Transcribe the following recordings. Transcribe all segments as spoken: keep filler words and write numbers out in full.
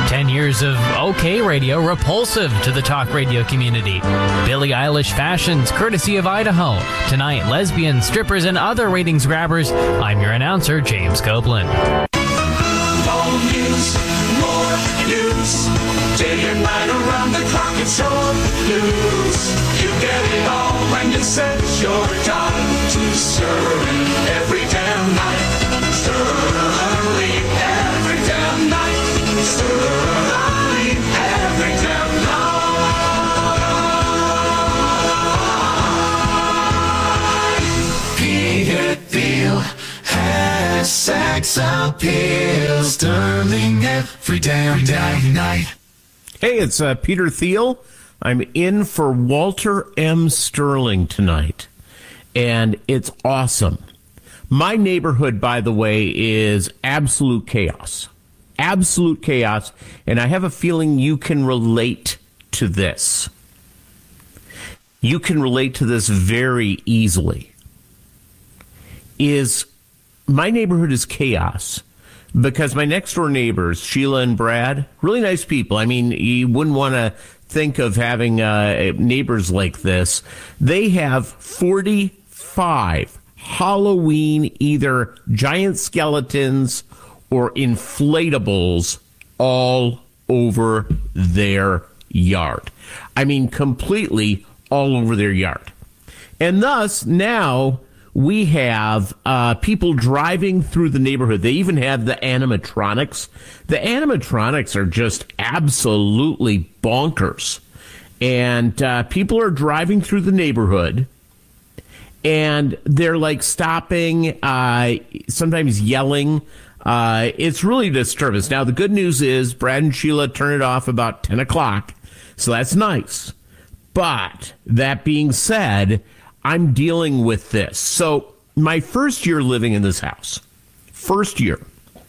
Ten years of OK radio, repulsive to the talk radio community. Billie Eilish fashions, courtesy of Idaho. Tonight, lesbians, strippers, and other ratings grabbers. I'm your announcer, James Copeland. More news, more news. Day and night around the clock, it's your news. You get it all when you set your time to Sterling every damn night. Sterling every damn night. Sterling every damn night. Peter Thiel has sex appeal. Sterling every damn damn night. Hey, it's uh, Peter Thiel. I'm in for Walter M. Sterling tonight, and it's awesome. My neighborhood, by the way, is absolute chaos. Absolute chaos, and I have a feeling you can relate to this. You can relate to this very easily. Is my neighborhood is chaos because my next door neighbors, Sheila and Brad, really nice people. I mean, you wouldn't want to think of having uh, neighbors like this. They have forty-five Halloween either giant skeletons or inflatables all over their yard. I mean, completely all over their yard. And thus, now we have uh, people driving through the neighborhood. They even have the animatronics. The animatronics are just absolutely bonkers. And uh, people are driving through the neighborhood, and they're like stopping, uh, sometimes yelling. Uh, it's really disturbing. Now, the good news is Brad and Sheila turn it off about ten o'clock, so that's nice. But that being said, I'm dealing with this. So my first year living in this house, first year,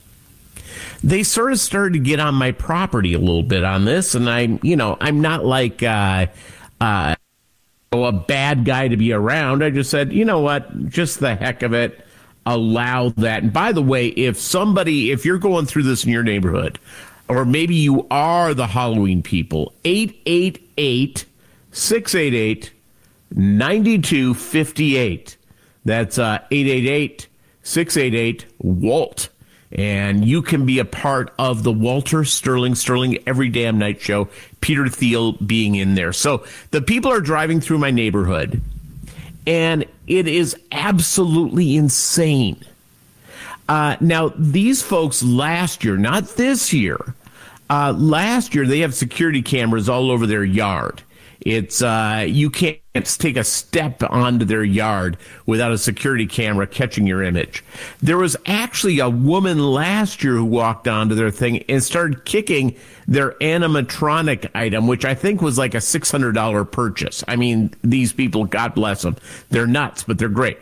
they sort of started to get on my property a little bit on this, and I'm, you know, I'm not like uh, uh, a bad guy to be around. I just said, you know what, just the heck of it. Allow that. And by the way, if somebody, if you're going through this in your neighborhood, or maybe you are the Halloween people, eight eight eight, six eight eight, nine two five eight. That's uh, eight eight eight, six eight eight, WALT. And you can be a part of the Walter Sterling, Sterling Every Damn Night Show, Peter Thiel being in there. So the people are driving through my neighborhood, and it is absolutely insane. Uh, now, these folks last year, not this year, uh, last year they have security cameras all over their yard. It's uh, you can't take a step onto their yard without a security camera catching your image. There was actually a woman last year who walked onto their thing and started kicking their animatronic item, which I think was like a six hundred dollars purchase. I mean, these people, God bless them. They're nuts, but they're great.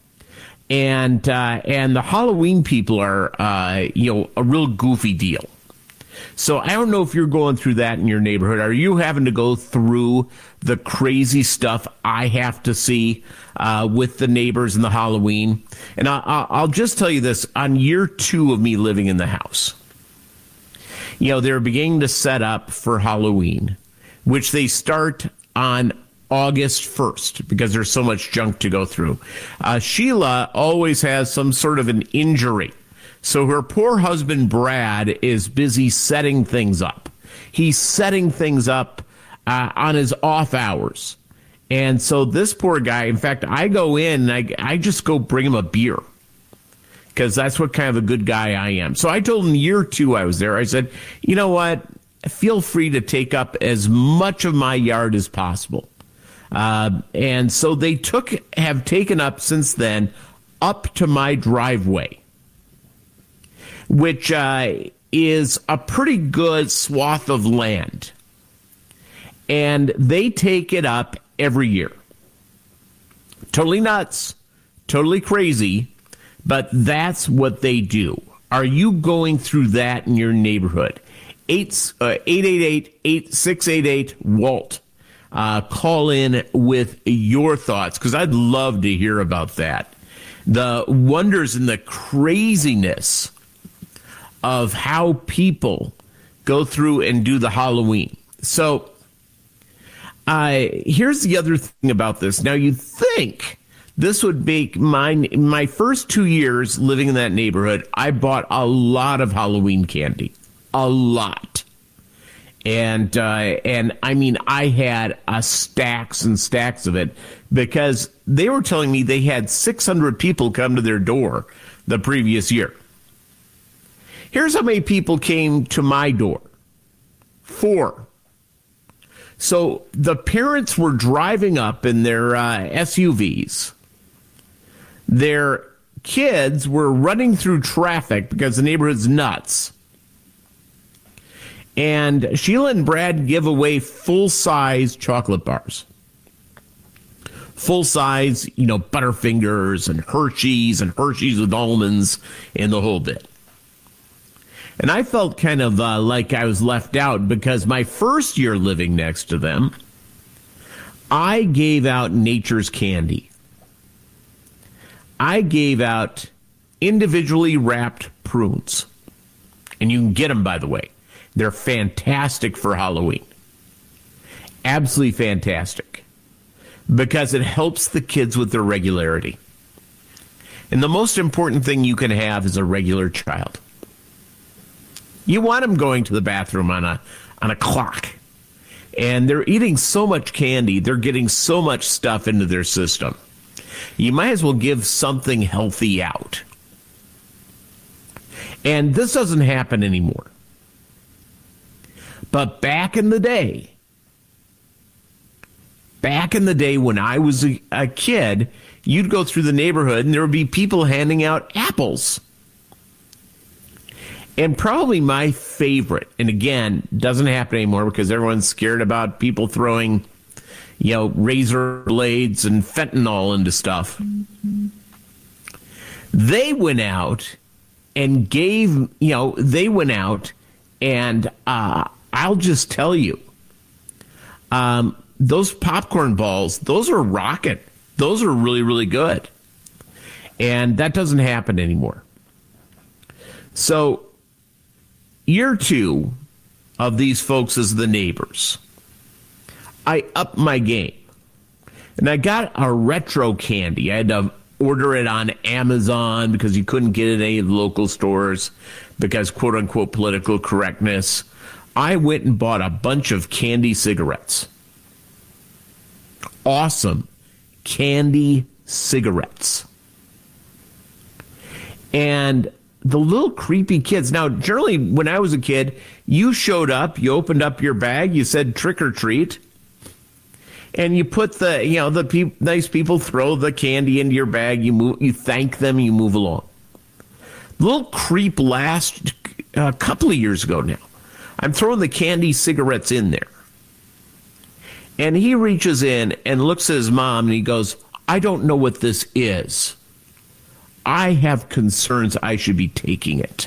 And uh, and the Halloween people are, uh, you know, a real goofy deal. So I don't know if you're going through that in your neighborhood. Are you having to go through the crazy stuff I have to see uh, with the neighbors and the Halloween? And I, I'll just tell you this. On year two of me living in the house, you know, they're beginning to set up for Halloween, which they start on August first because there's so much junk to go through. Uh, Sheila always has some sort of an injury. So her poor husband, Brad, is busy setting things up. He's setting things up uh, on his off hours. And so this poor guy, in fact, I go in and I, I just go bring him a beer because that's what kind of a good guy I am. So I told him year two I was there, I said, you know what? Feel free to take up as much of my yard as possible. Uh, and so they took have taken up since then up to my driveway, which uh, is a pretty good swath of land. And they take it up every year. Totally nuts, totally crazy, but that's what they do. Are you going through that in your neighborhood? eight eight eight, six eight eight, WALT. Uh, call in with your thoughts, because I'd love to hear about that. The wonders and the craziness of how people go through and do the Halloween. So uh, here's the other thing about this. Now, you think this would make my, my first two years living in that neighborhood, I bought a lot of Halloween candy. A lot. And, uh, and I mean, I had uh, stacks and stacks of it because they were telling me they had six hundred people come to their door the previous year. Here's how many people came to my door. Four. So the parents were driving up in their uh, S U Vs. Their kids were running through traffic because the neighborhood's nuts. And Sheila and Brad give away full-size chocolate bars. Full-size, you know, Butterfingers and Hershey's and Hershey's with almonds and the whole bit. And I felt kind of uh, like I was left out because my first year living next to them, I gave out Nature's Candy. I gave out individually wrapped prunes. And you can get them, by the way. They're fantastic for Halloween. Absolutely fantastic. Because it helps the kids with their regularity. And the most important thing you can have is a regular child. You want them going to the bathroom on a on a clock. And they're eating so much candy, they're getting so much stuff into their system. You might as well give something healthy out. And this doesn't happen anymore. But back in the day, back in the day when I was a, a kid, you'd go through the neighborhood and there would be people handing out apples. And probably my favorite, and again, doesn't happen anymore because everyone's scared about people throwing, you know, razor blades and fentanyl into stuff. Mm-hmm. They went out and gave, you know, they went out and uh, I'll just tell you, um, those popcorn balls, those are rocking. Those are really, really good. And that doesn't happen anymore. So, year two of these folks as the neighbors, I upped my game. And I got a retro candy. I had to order it on Amazon because you couldn't get it at any of the local stores because, quote-unquote, political correctness. I went and bought a bunch of candy cigarettes. Awesome candy cigarettes. And the little creepy kids. Now, generally, when I was a kid, you showed up, you opened up your bag, you said trick or treat, and you put the, you know, the pe- nice people throw the candy into your bag, you move, you thank them, you move along. The little creep last a uh, couple of years ago now, I'm throwing the candy cigarettes in there. And he reaches in and looks at his mom and he goes, I don't know what this is. I have concerns I should be taking it.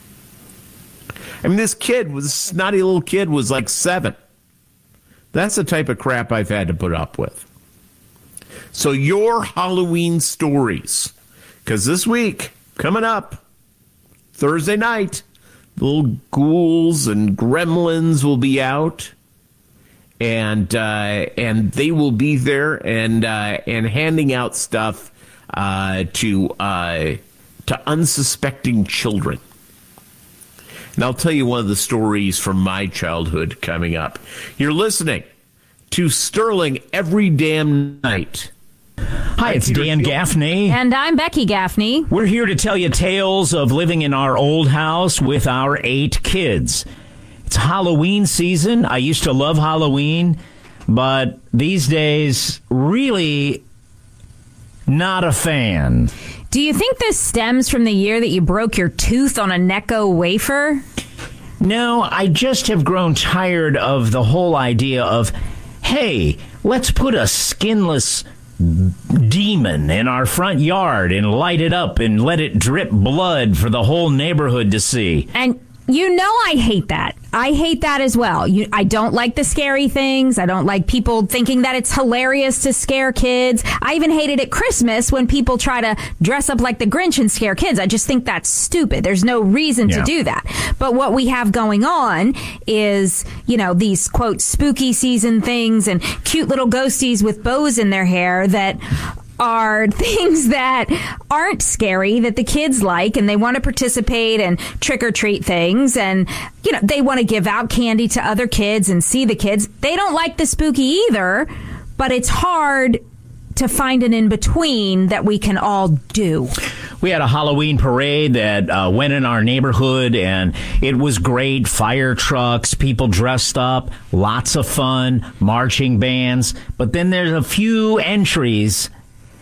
I mean, this kid, was snotty little kid, was like seven. That's the type of crap I've had to put up with. So your Halloween stories, because this week, coming up, Thursday night, the little ghouls and gremlins will be out. And uh, and they will be there and uh, and handing out stuff uh, to uh, to unsuspecting children. And I'll tell you one of the stories from my childhood coming up. You're listening to Sterling Every Damn Night. Hi, it's Dan Gaffney. And I'm Becky Gaffney. We're here to tell you tales of living in our old house with our eight kids. It's Halloween season. I used to love Halloween, but these days, really not a fan. Do you think this stems from the year that you broke your tooth on a Necco wafer? No, I just have grown tired of the whole idea of, hey, let's put a skinless demon in our front yard and light it up and let it drip blood for the whole neighborhood to see. And You know I hate that. I hate that as well. You, I don't like the scary things. I don't like people thinking that it's hilarious to scare kids. I even hate it at Christmas when people try to dress up like the Grinch and scare kids. I just think that's stupid. There's no reason Yeah. to do that. But what we have going on is, you know, these, quote, spooky season things and cute little ghosties with bows in their hair that are things that aren't scary, that the kids like, and they want to participate and trick-or-treat things, and, you know, they want to give out candy to other kids and see the kids. They don't like the spooky either, but it's hard to find an in-between that we can all do. We had a Halloween parade that uh, went in our neighborhood, and it was great. Fire trucks, people dressed up, lots of fun, marching bands. But then there's a few entries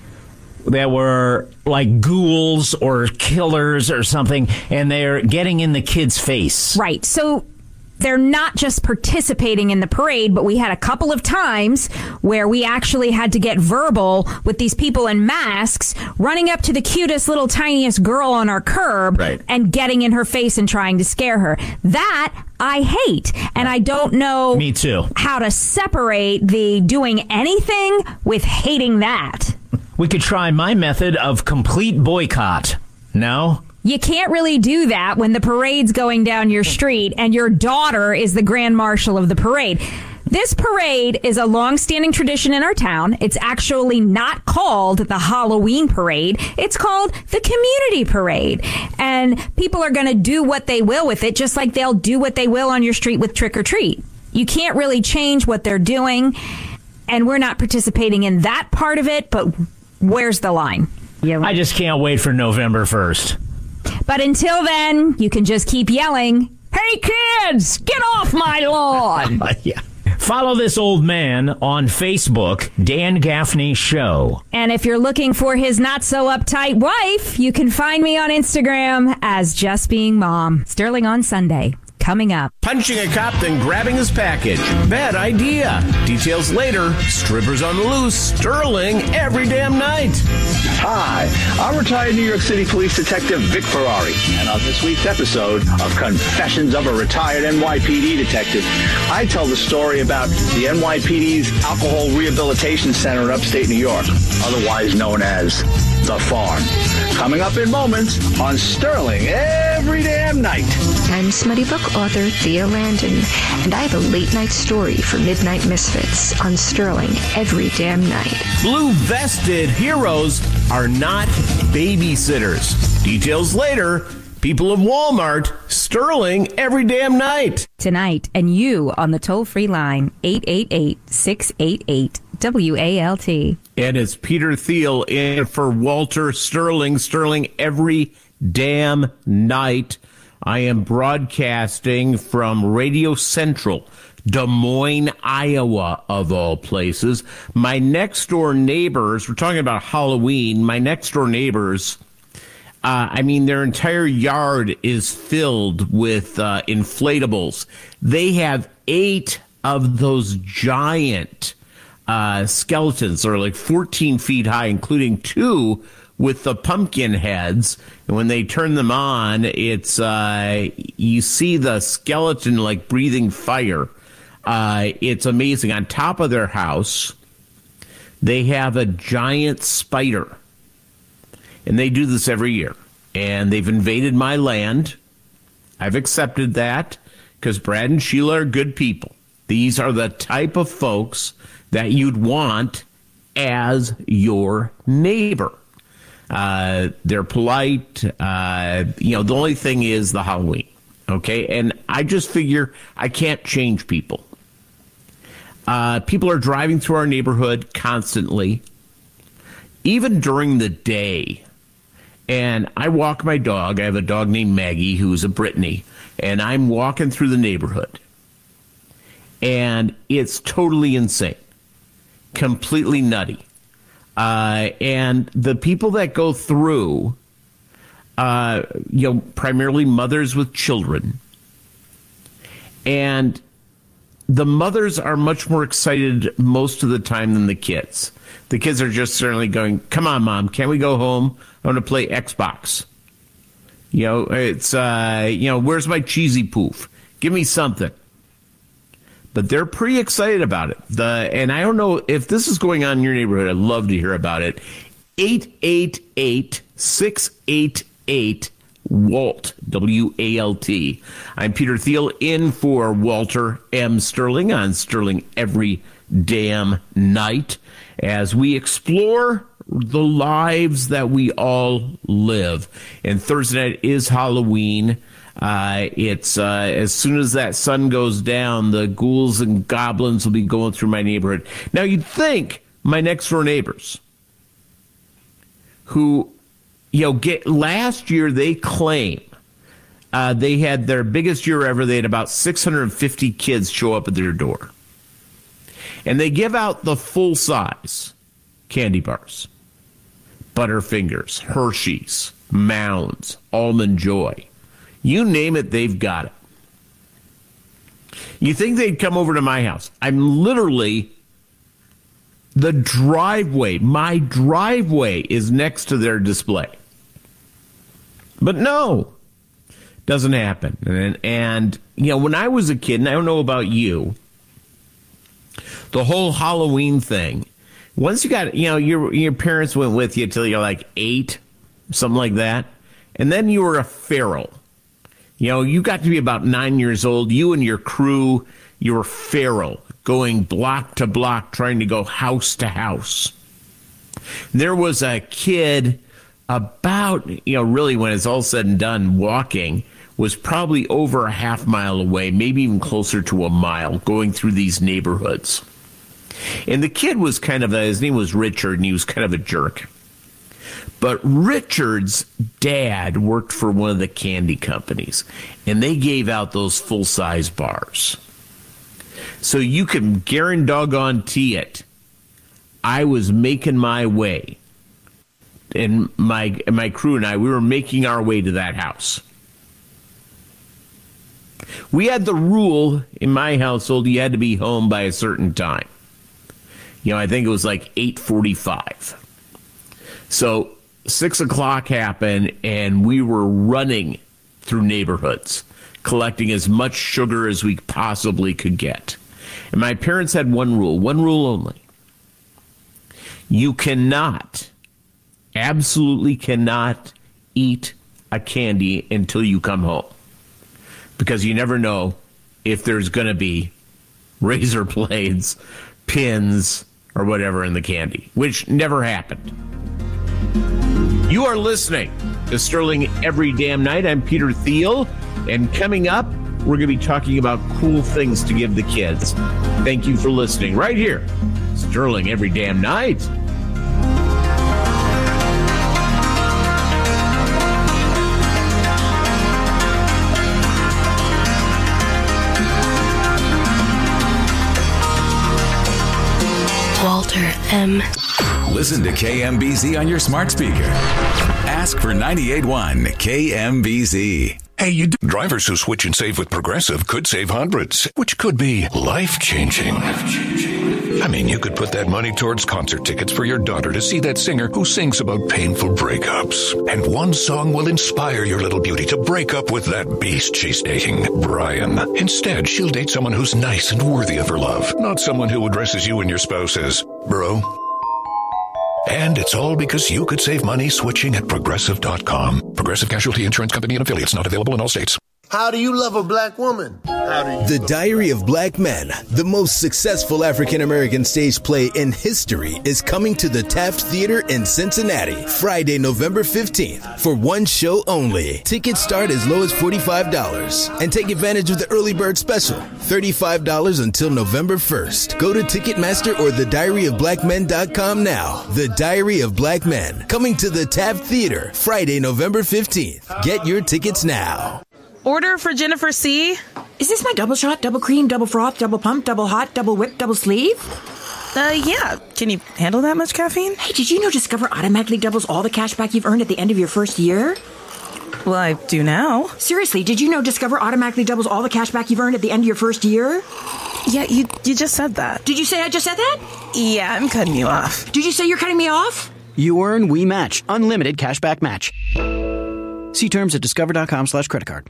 that were like ghouls or killers or something, and they're getting in the kid's face. Right. So they're not just participating in the parade, but we had a couple of times where we actually had to get verbal with these people in masks running up to the cutest little tiniest girl on our curb Right. and getting in her face and trying to scare her. That I hate. And I don't know Me too. how to separate the doing anything with hating that. We could try my method of complete boycott. No? You can't really do that when the parade's going down your street and your daughter is the grand marshal of the parade. This parade is a long-standing tradition in our town. It's actually not called the Halloween parade. It's called the community parade. And people are going to do what they will with it, just like they'll do what they will on your street with trick or treat. You can't really change what they're doing, and we're not participating in that part of it, but where's the line? Yeah. I just can't wait for November first. But until then, you can just keep yelling, "Hey kids, get off my lawn!" Yeah. Follow this old man on Facebook, Dan Gaffney Show. And if you're looking for his not so uptight wife, you can find me on Instagram as Just Being Mom. Sterling on Sunday. Coming up. Punching a cop, then grabbing his package. Bad idea. Details later. Strippers on the loose. Sterling every damn night. Hi, I'm retired New York City Police Detective Vic Ferrari, and on this week's episode of Confessions of a Retired N Y P D Detective, I tell the story about the N Y P D's Alcohol Rehabilitation Center in upstate New York, otherwise known as The Farm. Coming up in moments on Sterling every damn night. I'm Smutty Book author Thea Landon, and I have a late-night story for Midnight Misfits on Sterling every damn night. Blue-vested heroes are not babysitters. Details later. People of Walmart. Sterling every damn night. Tonight, and you on the toll-free line, eight eight eight, six eight eight, W A L T. And it's Peter Thiel in for Walter Sterling. Sterling every damn night. I am broadcasting from Radio Central, Des Moines, Iowa, of all places. My next door neighbors, we're talking about Halloween, my next door neighbors, uh, I mean, their entire yard is filled with uh, inflatables. They have eight of those giant uh, skeletons that are like fourteen feet high, including two with the pumpkin heads. And when they turn them on, it's uh, you see the skeleton like breathing fire. Uh, it's amazing. On top of their house, they have a giant spider. And they do this every year. And they've invaded my land. I've accepted that because Brad and Sheila are good people. These are the type of folks that you'd want as your neighbor. Uh, they're polite. Uh, you know, the only thing is the Halloween. Okay. And I just figure I can't change people. Uh, people are driving through our neighborhood constantly, even during the day. And I walk my dog. I have a dog named Maggie, who's a Brittany. And I'm walking through the neighborhood. And it's totally insane. Completely nutty. Uh, and the people that go through, uh, you know, primarily mothers with children. And the mothers are much more excited most of the time than the kids. The kids are just certainly going, "Come on, Mom, can we go home? I want to play Xbox." You know, it's, uh, you know, where's my cheesy poof? Give me something. But they're pretty excited about it. The And I don't know if this is going on in your neighborhood. I'd love to hear about it. eight eight eight, six eight eight, WALT, W A L T. I'm Peter Thiel in for Walter M. Sterling on Sterling Every Damn Night as we explore the lives that we all live. And Thursday night is Halloween. Uh, it's uh, as soon as that sun goes down, the ghouls and goblins will be going through my neighborhood. Now, you'd think my next door neighbors, who, you know, get last year they claim uh, they had their biggest year ever. They had about six hundred fifty kids show up at their door, and they give out the full size candy bars, Butterfingers, Hershey's, Mounds, Almond Joy. You name it, they've got it. You think they'd come over to my house? I'm literally, the driveway, my driveway is next to their display. But no, doesn't happen. And, and, you know, when I was a kid, and I don't know about you, the whole Halloween thing, once you got, you know, your your parents went with you till you're like eight, something like that, and then you were a feral. You know, you got to be about nine years old. You and your crew, you were feral, going block to block, trying to go house to house. There was a kid about, you know, really when it's all said and done, walking, was probably over a half mile away, maybe even closer to a mile, going through these neighborhoods. And the kid was kind of, a, his name was Richard, and he was kind of a jerk. But Richard's dad worked for one of the candy companies, and they gave out those full-size bars. So you can guarantee it. I was making my way, and my my crew and I, we were making our way to that house. We had the rule in my household, you had to be home by a certain time. You know, I think it was like eight forty-five. So six o'clock happened, and we were running through neighborhoods, collecting as much sugar as we possibly could get. And my parents had one rule, one rule only. You cannot, absolutely cannot eat a candy until you come home. Because you never know if there's going to be razor blades, pins, or whatever in the candy, which never happened. You are listening to Sterling Every Damn Night. I'm Peter Thiel, and coming up, we're going to be talking about cool things to give the kids. Thank you for listening right here, Sterling Every Damn Night. Walter M. Listen to K M B Z on your smart speaker. Ask for ninety-eight point one K M B Z. Hey, you do- drivers who switch and save with Progressive could save hundreds, which could be life-changing. I mean, you could put that money towards concert tickets for your daughter to see that singer who sings about painful breakups. And one song will inspire your little beauty to break up with that beast she's dating, Brian. Instead, she'll date someone who's nice and worthy of her love, not someone who addresses you and your spouse as, bro. And it's all because you could save money switching at Progressive dot com. Progressive Casualty Insurance Company and Affiliates, not available in all states. How do you love a black woman? How do you The Diary of Black Men, the most successful African-American stage play in history, is coming to the Taft Theater in Cincinnati, Friday, November fifteenth, for one show only. Tickets start as low as forty-five dollars. And take advantage of the early bird special, thirty-five dollars until November first. Go to Ticketmaster or the diary of black men dot com now. The Diary of Black Men, coming to the Taft Theater, Friday, November fifteenth. Get your tickets now. Order for Jennifer C. Is this my double shot, double cream, double froth, double pump, double hot, double whip, double sleeve? Uh, yeah. Can you handle that much caffeine? Hey, did you know Discover automatically doubles all the cash back you've earned at the end of your first year? Well, I do now. Seriously, did you know Discover automatically doubles all the cash back you've earned at the end of your first year? Yeah, you you just said that. Did you say I just said that? Yeah, I'm cutting you off. Did you say you're cutting me off? You earn, we match. Unlimited cashback match. See terms at discover.com slash credit card.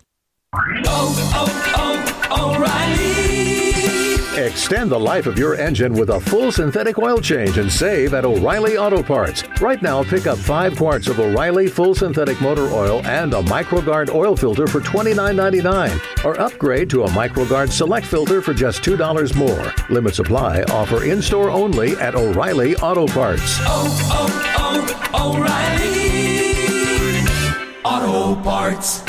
Oh, oh, oh, O'Reilly! Extend the life of your engine with a full synthetic oil change and save at O'Reilly Auto Parts. Right now, pick up five quarts of O'Reilly full synthetic motor oil and a MicroGuard oil filter for twenty-nine ninety-nine, or upgrade to a MicroGuard Select filter for just two dollars more. Limit supply. Offer in-store only at O'Reilly Auto Parts. Oh, oh, oh, O'Reilly Auto Parts.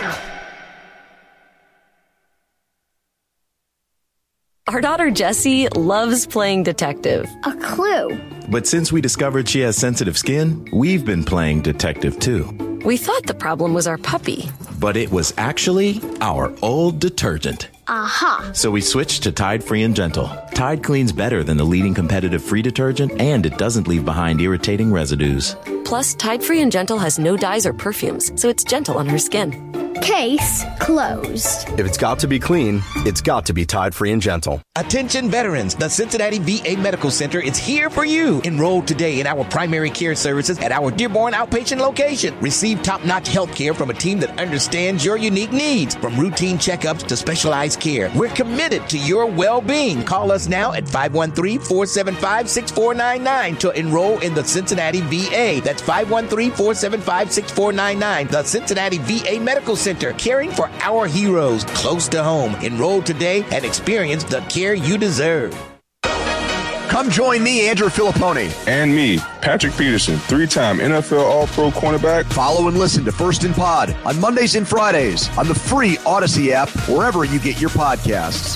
Our daughter Jessie loves playing detective. A clue. But since we discovered she has sensitive skin, we've been playing detective too. We thought the problem was our puppy. But it was actually our old detergent. Aha. So we switched to Tide Free and Gentle. Tide cleans better than the leading competitive free detergent, and it doesn't leave behind irritating residues. Plus, Tide Free and Gentle has no dyes or perfumes, so it's gentle on her skin. Case closed. If it's got to be clean, it's got to be Tide Free and Gentle. Attention veterans, the Cincinnati V A Medical Center is here for you. Enroll today in our primary care services at our Dearborn outpatient location. Receive top-notch health care from a team that understands your unique needs. From routine checkups to specialized care, we're committed to your well-being. Call us now at five one three, four seven five, six four nine nine to enroll in the Cincinnati V A. That's five one three, four seven five, six four nine nine. The Cincinnati V A Medical Center, caring for our heroes close to home. Enroll today and experience the care you deserve. Come join me, Andrew Filipponi. And me, Patrick Peterson, three-time N F L All-Pro cornerback. Follow and listen to First and Pod on Mondays and Fridays on the free Odyssey app, wherever you get your podcasts.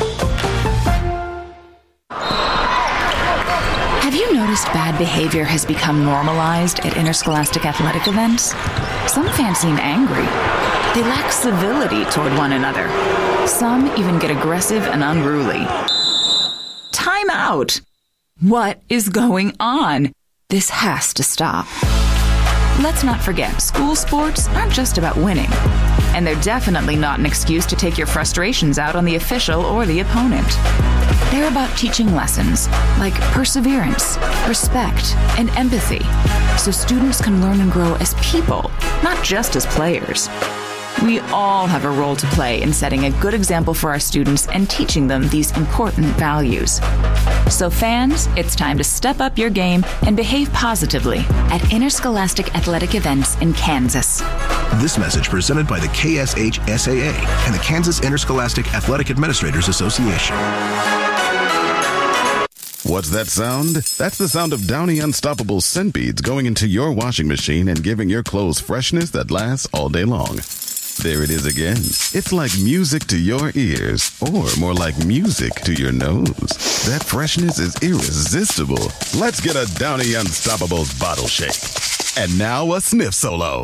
Have you noticed bad behavior has become normalized at interscholastic athletic events? Some fans seem angry. They lack civility toward one another. Some even get aggressive and unruly. Time out! What is going on? This has to stop. Let's not forget, school sports aren't just about winning. And they're definitely not an excuse to take your frustrations out on the official or the opponent. They're about teaching lessons like perseverance, respect, and empathy, so students can learn and grow as people, not just as players. We all have a role to play in setting a good example for our students and teaching them these important values. So fans, it's time to step up your game and behave positively at interscholastic athletic events in Kansas. This message presented by the K S H S A A and the Kansas Interscholastic Athletic Administrators Association. What's that sound? That's the sound of Downy Unstoppable scent beads going into your washing machine and giving your clothes freshness that lasts all day long. There it is again. It's like music to your ears, or more like music to your nose. That freshness is irresistible. Let's get a Downy Unstoppables bottle shake. And now a sniff solo.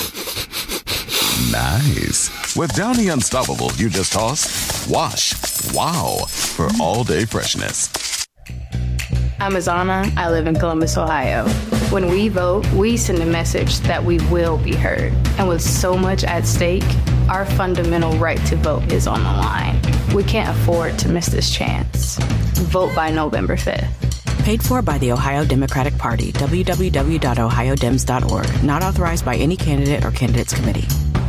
Nice. With Downy Unstoppable, you just toss, wash, wow, for all-day freshness. I'm Azana. I live in Columbus, Ohio. When we vote, we send a message that we will be heard. And with so much at stake, our fundamental right to vote is on the line. We can't afford to miss this chance. Vote by November fifth. Paid for by the Ohio Democratic Party. w w w dot ohio dems dot org. Not authorized by any candidate or candidates committee.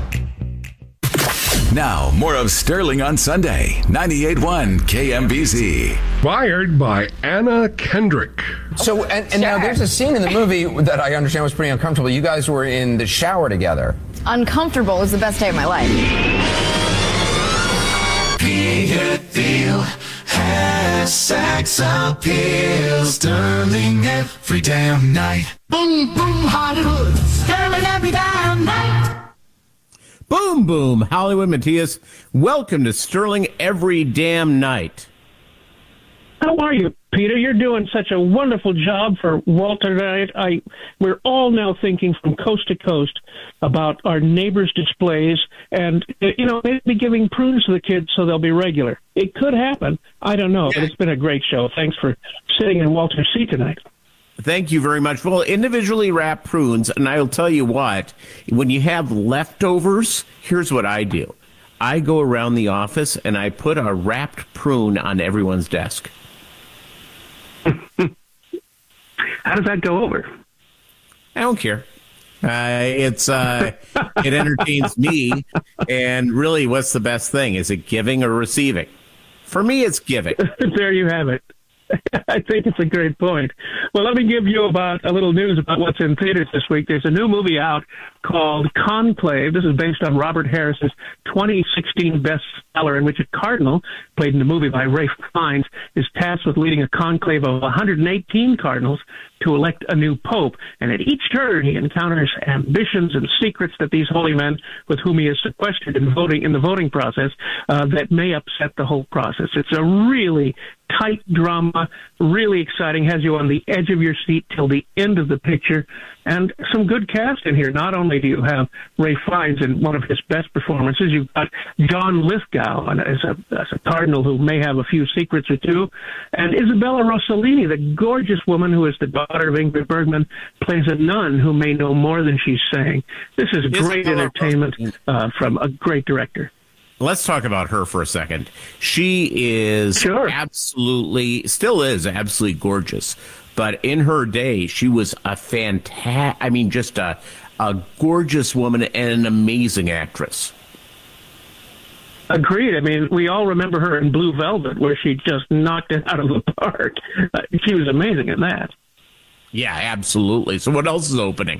Now, more of Sterling on Sunday. ninety-eight point one K M B Z. Fired by Anna Kendrick. So, and, and now there's a scene in the movie that I understand was pretty uncomfortable. You guys were in the shower together. Uncomfortable is the best day of my life. Peter Thiel has sex appeal. Sterling every damn night. Boom, boom, Hollywood. Sterling every damn night. Boom, boom, Hollywood. Matthias, welcome to Sterling every damn night. How are you, Peter? You're doing such a wonderful job for Walter tonight. I, we're all now thinking from coast to coast about our neighbors' displays and, you know, maybe giving prunes to the kids so they'll be regular. It could happen. I don't know, but it's been a great show. Thanks for sitting in Walter's seat tonight. Thank you very much. Well, individually wrapped prunes, and I'll tell you what, when you have leftovers, here's what I do. I go around the office and I put a wrapped prune on everyone's desk. How does that go over? I don't care. Uh, it's uh, it entertains me. And really, what's the best thing? Is it giving or receiving? For me, it's giving. There you have it. I think it's a great point. Well, let me give you about a little news about what's in theaters this week. There's a new movie out called Conclave. This is based on Robert Harris's twenty sixteen bestseller, in which a cardinal, played in the movie by Ralph Fiennes, is tasked with leading a conclave of one hundred eighteen cardinals to elect a new pope. And at each turn, he encounters ambitions and secrets that these holy men, with whom he is sequestered in voting in the voting process, uh, that may upset the whole process. It's a really tight drama, really exciting, has you on the edge of your seat till the end of the picture, and some good cast in here. Not only do you have Ralph Fiennes in one of his best performances, you've got John Lithgow as a, as a cardinal who may have a few secrets or two, and Isabella Rossellini, the gorgeous woman who is the daughter of Ingrid Bergman, plays a nun who may know more than she's saying. This is great Isabella entertainment uh, from a great director. Let's talk about her for a second. She is sure. absolutely, still is absolutely gorgeous. But in her day, she was a fantastic, I mean, just a, a gorgeous woman and an amazing actress. Agreed. I mean, we all remember her in Blue Velvet, where she just knocked it out of the park. Uh, she was amazing in that. Yeah, absolutely. So what else is opening?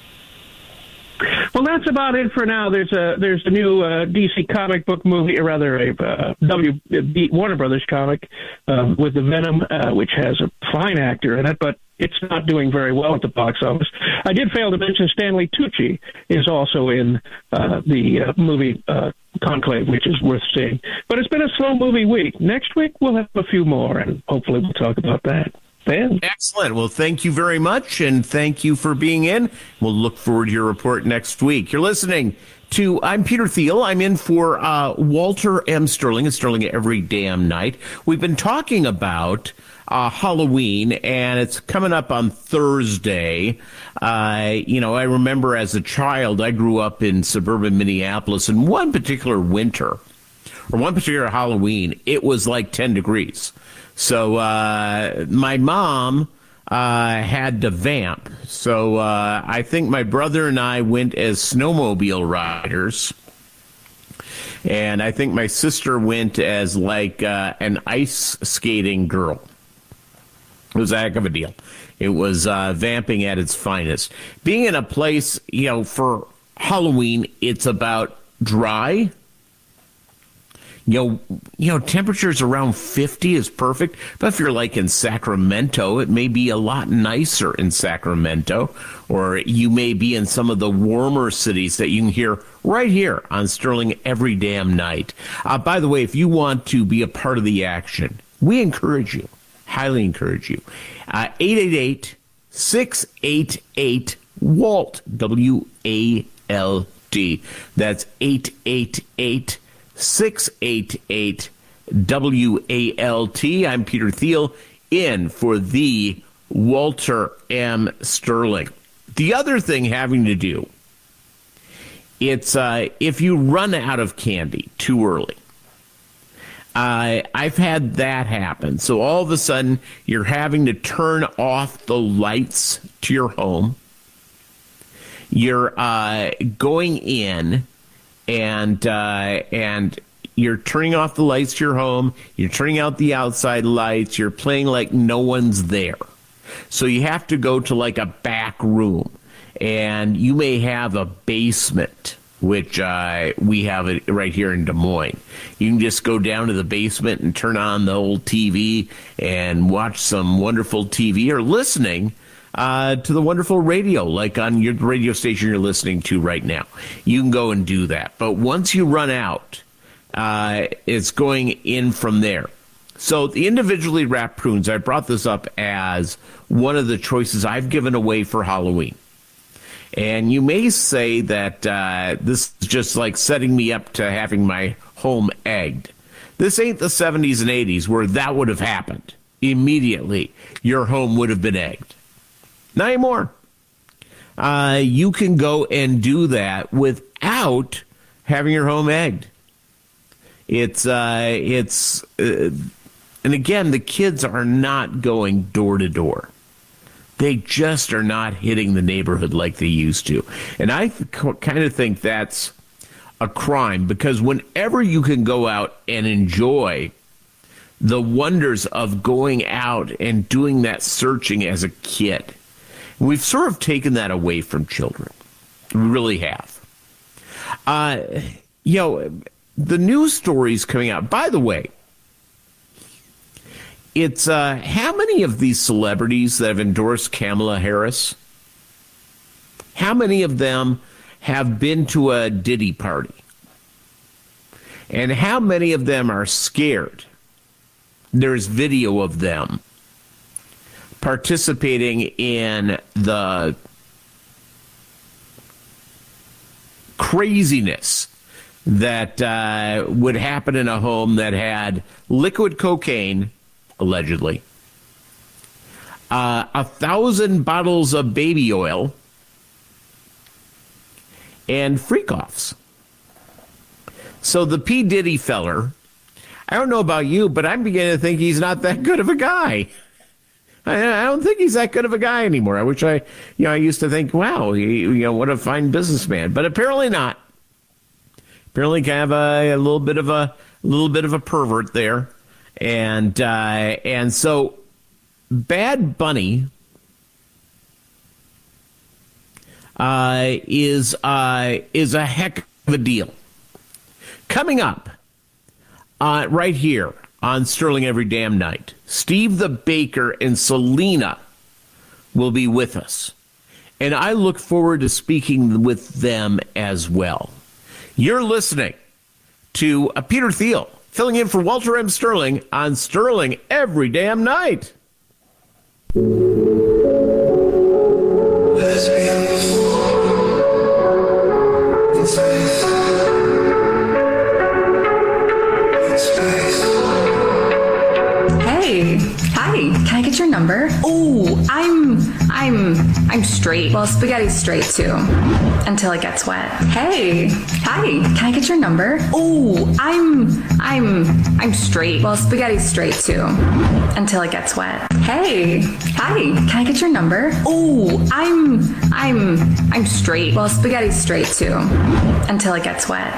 Well, that's about it for now. There's a there's a new uh, D C comic book movie, or rather a uh, W B, Warner Brothers comic uh, with the Venom, uh, which has a fine actor in it, but it's not doing very well at the box office. I did fail to mention Stanley Tucci is also in uh, the uh, movie uh, Conclave, which is worth seeing. But it's been a slow movie week. Next week we'll have a few more, and hopefully we'll talk about that. Ben. Excellent. Well, thank you very much, and thank you for being in. We'll look forward to your report next week. You're listening to, I'm Peter Thiel. I'm in for uh, Walter M. Sterling, and Sterling every damn night. We've been talking about uh, Halloween, and it's coming up on Thursday. Uh, you know, I remember as a child, I grew up in suburban Minneapolis, and one particular winter, or one particular Halloween, it was like ten degrees. So uh, my mom uh, had to vamp. So uh, I think my brother and I went as snowmobile riders. And I think my sister went as like uh, an ice skating girl. It was a heck of a deal. It was uh, vamping at its finest. Being in a place, you know, for Halloween, it's about dry. You know, you know, temperatures around fifty is perfect. But if you're like in Sacramento, it may be a lot nicer in Sacramento. Or you may be in some of the warmer cities that you can hear right here on Sterling every damn night. Uh, by the way, if you want to be a part of the action, we encourage you, highly encourage you. Uh, eight eight eight, six eight eight, W A L T, W A L T. That's eight eight eight, six eight eight, W A L T. I'm Peter Thiel, in for the Walter M. Sterling. The other thing having to do, it's uh, if you run out of candy too early. Uh, I've had that happen. So all of a sudden, you're having to turn off the lights to your home. You're uh, going in and uh, and you're turning off the lights to your home. You're turning out the outside lights. You're playing like no one's there. So you have to go to like a back room, and you may have a basement, which uh, we have it right here in Des Moines. You can just go down to the basement and turn on the old T V and watch some wonderful T V, or listening uh, to the wonderful radio, like on your radio station you're listening to right now. You can go and do that. But once you run out, uh, it's going in from there. So the individually wrapped prunes, I brought this up as one of the choices I've given away for Halloween. And you may say that uh, this is just like setting me up to having my home egged. This ain't the seventies and eighties where that would have happened. Immediately, your home would have been egged. Not anymore. Uh, you can go and do that without having your home egged. It's, uh, it's, uh, and again, the kids are not going door to door. They just are not hitting the neighborhood like they used to. And I th- kind of think that's a crime, because whenever you can go out and enjoy the wonders of going out and doing that searching as a kid, we've sort of taken that away from children. We really have. Uh, you know, the news stories coming out, by the way, it's uh, how many of these celebrities that have endorsed Kamala Harris, how many of them have been to a Diddy party? And how many of them are scared? There's video of them participating in the craziness that uh, would happen in a home that had liquid cocaine, allegedly, uh, a thousand bottles of baby oil, and freak-offs. So the P. Diddy feller, I don't know about you, but I'm beginning to think he's not that good of a guy. I, I don't think he's that good of a guy anymore. I wish I, you know, I used to think, wow, he, you know, what a fine businessman, but apparently not. Apparently, kind of a, a little bit of a, a little bit of a pervert there, and uh, and so Bad Bunny uh, is uh, is a heck of a deal. Coming up uh, right here on Sterling Every Damn Night, Steve the Baker and Selena will be with us. And I look forward to speaking with them as well. You're listening to uh, Peter Thiel, filling in for Walter M. Sterling on Sterling Every Damn Night. Hey, hi, can I get your number? Oh, I'm, I'm, I'm straight. Well, spaghetti's straight too, until it gets wet. Hey, hi, can I get your number? Oh, I'm, I'm, I'm straight. Well, spaghetti's straight too, until it gets wet. Hey, hi, can I get your number? Oh, I'm, I'm, I'm straight. Well, spaghetti's straight too, until it gets wet.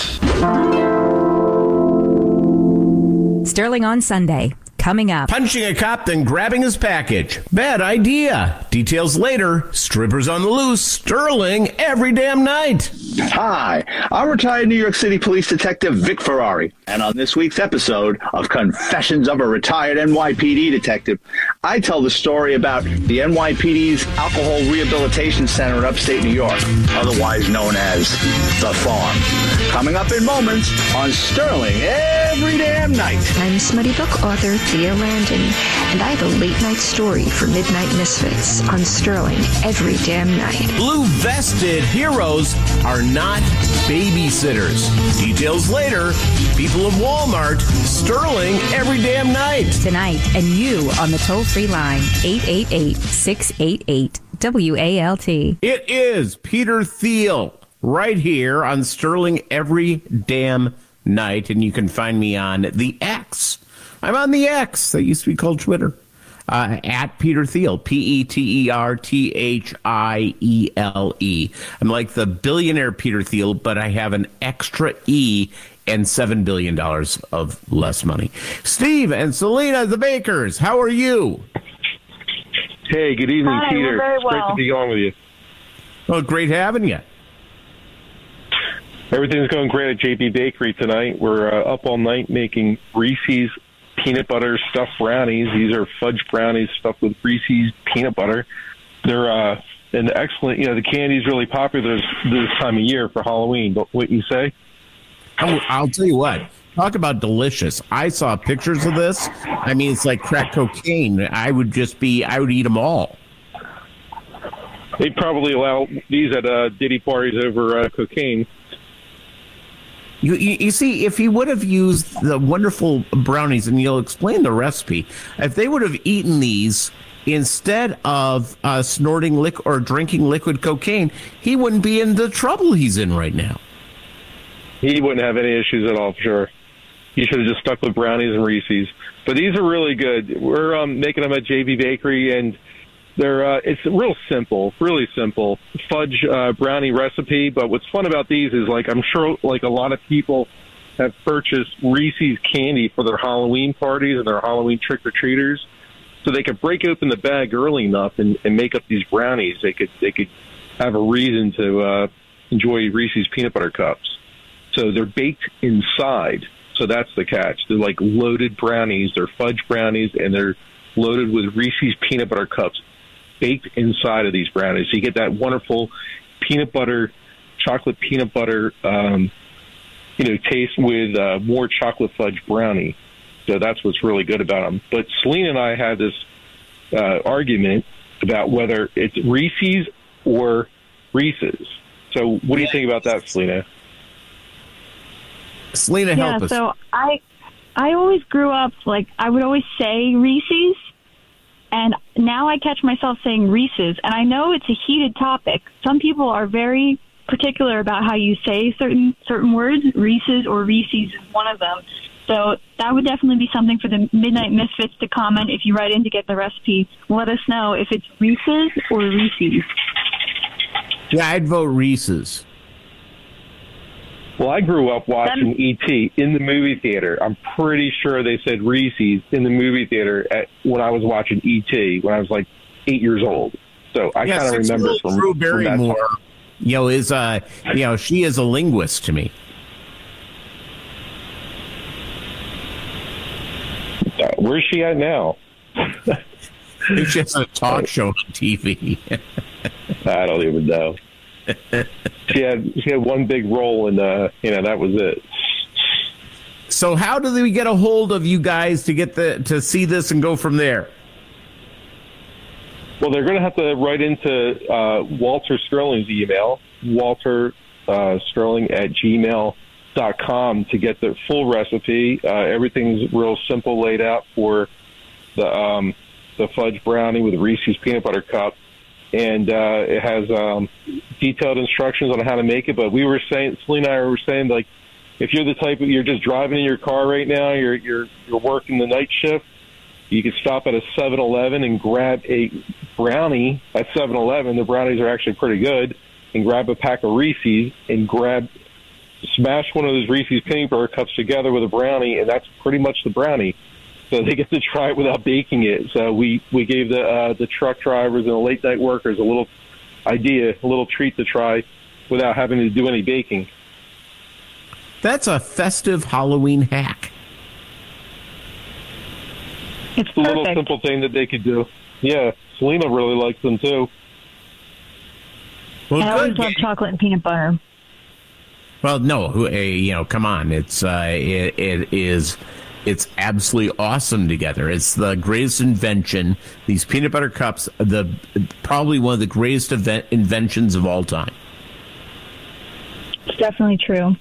Sterling on Sunday. Coming up. Punching a cop, then grabbing his package. Bad idea. Details later. Strippers on the loose. Sterling every damn night. Hi, I'm retired New York City Police Detective Vic Ferrari. And on this week's episode of Confessions of a Retired N Y P D Detective, I tell the story about the N Y P D's Alcohol Rehabilitation Center in upstate New York, otherwise known as The Farm. Coming up in moments on Sterling Every Damn Night. I'm Smutty Book author Thea Landon, and I have a late-night story for Midnight Misfits on Sterling Every Damn Night. Blue-vested heroes are not babysitters. Details later. People of Walmart, Sterling every damn night. Tonight, and you on the toll-free line, eight eight eight, six eight eight, W A L T. It is Peter Thiel right here on Sterling every damn night, and you can find me on the X. I'm on the X. That used to be called Twitter. Uh, at Peter Thiel, P E T E R T H I E L E. I'm like the billionaire Peter Thiel, but I have an extra E and seven billion dollars of less money. Steve and Selena, the Bakers, how are you? Hey, good evening, Hi, Peter. we're very It's great well. to be on with you. Well, great having you. Everything's going great at J B Bakery tonight. We're uh, up all night making Reese's peanut butter stuffed brownies. These are fudge brownies stuffed with Reese's peanut butter. They're uh, an excellent, you know, the candy's really popular this, this time of year for Halloween. But what you say? Oh, I'll tell you what. Talk about delicious. I saw pictures of this. I mean, it's like crack cocaine. I would just be, I would eat them all. They probably allow these at uh, Diddy parties over uh, cocaine. You, you, you see, if he would have used the wonderful brownies, and you'll explain the recipe, if they would have eaten these instead of uh, snorting liquid or drinking liquid cocaine, he wouldn't be in the trouble he's in right now. He wouldn't have any issues at all, for sure. He should have just stuck with brownies and Reese's. But these are really good. We're um, making them at J B Bakery, and They're uh, it's real simple, really simple fudge uh, brownie recipe. But what's fun about these is, like, I'm sure like a lot of people have purchased Reese's candy for their Halloween parties and their Halloween trick-or-treaters, so they could break open the bag early enough and, and make up these brownies. They could they could have a reason to uh, enjoy Reese's peanut butter cups. So they're baked inside. So that's the catch. They're like loaded brownies. They're fudge brownies, and they're loaded with Reese's peanut butter cups baked inside of these brownies. So you get that wonderful peanut butter, chocolate peanut butter, um, you know, taste with uh, more chocolate fudge brownie. So that's what's really good about them. But Selena and I had this uh, argument about whether it's Reese's or Reese's. So what do you think about that, Selena? Selena, yeah, help us. So I, I always grew up, like, I would always say Reese's, and now I catch myself saying Reese's. And I know it's a heated topic. Some people are very particular about how you say certain certain words. Reese's or Reese's is one of them. So that would definitely be something for the Midnight Misfits to comment. If you write in to get the recipe, let us know if it's Reese's or Reese's. Yeah, I'd vote Reese's. Well, I grew up watching That- E T in the movie theater. I'm pretty sure they said Reese's in the movie theater at, when I was watching E T when I was like eight years old. So I Yeah, kind of remember from, Drew from that Barrymore, time. you know, is uh, you know, she is a linguist to me. Uh, where's she at now? It's just a talk show on T V. I don't even know. She had she had one big role, and uh, you know that was it. So how do we get a hold of you guys to get the to see this and go from there? Well, they're going to have to write into uh, Walter Sterling's email, Walter uh, Sterling at gmail dot com, to get the full recipe. Uh, everything's real simple, laid out for the um, the fudge brownie with Reese's peanut butter cup. And uh, it has um, detailed instructions on how to make it. But we were saying, Selena and I were saying, like, if you're the type of, you're just driving in your car right now, you're you're you're working the night shift, you could stop at a seven eleven and grab a brownie at seven eleven. The brownies are actually pretty good. And grab a pack of Reese's and grab, smash one of those Reese's peanut butter cups together with a brownie, and that's pretty much the brownie. So they get to try it without baking it. So we, we gave the uh, the truck drivers and the late night workers a little idea, a little treat to try without having to do any baking. That's a festive Halloween hack. It's a little simple thing that they could do. Yeah, Selena really likes them too. Well, and I always good. love chocolate and peanut butter. Well, no, who- eh, you know, come on. It's uh, it, it is it's absolutely awesome together. It's the greatest invention. These peanut butter cups, the probably one of the greatest event, inventions of all time. It's definitely true.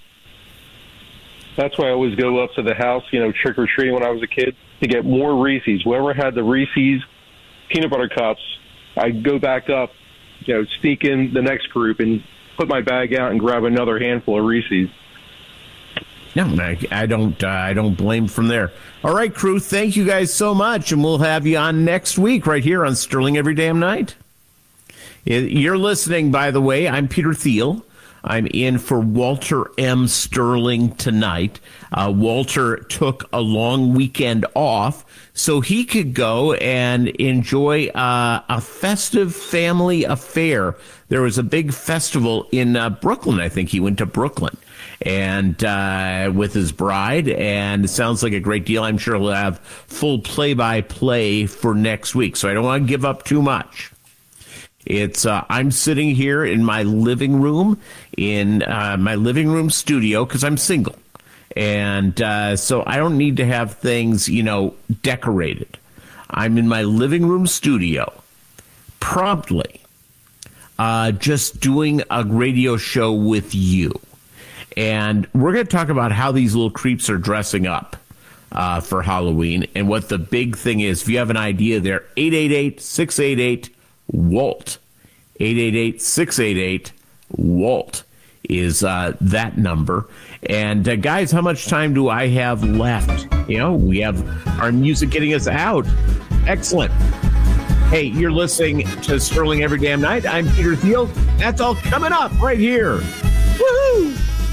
That's why I always go up to the house, you know, trick or treating when I was a kid to get more Reese's. Whoever had the Reese's peanut butter cups, I'd go back up, you know, sneak in the next group and put my bag out and grab another handful of Reese's. No, I, I don't. Uh, I don't blame from there. All right, crew. Thank you guys so much, and we'll have you on next week right here on Sterling Every Damn Night. You're listening, by the way. I'm Peter Thiel. I'm in for Walter M. Sterling tonight. Uh, Walter took a long weekend off so he could go and enjoy uh, a festive family affair. There was a big festival in uh, Brooklyn. I think he went to Brooklyn and uh, with his bride, and it sounds like a great deal. I'm sure he'll have full play-by-play for next week, so I don't want to give up too much. It's uh, I'm sitting here in my living room, in uh, my living room studio, because I'm single. And uh, so I don't need to have things, you know, decorated. I'm in my living room studio, promptly, uh, just doing a radio show with you. And we're going to talk about how these little creeps are dressing up uh, for Halloween and what the big thing is. If you have an idea there, eight eight eight, six eight eight, W A L T. eight eight eight, six eight eight, W A L T is uh, that number. And uh, guys, how much time do I have left? You know, we have our music getting us out. Excellent. Hey, you're listening to Sterling Every Damn Night. I'm Peter Thiel. That's all coming up right here. Woohoo!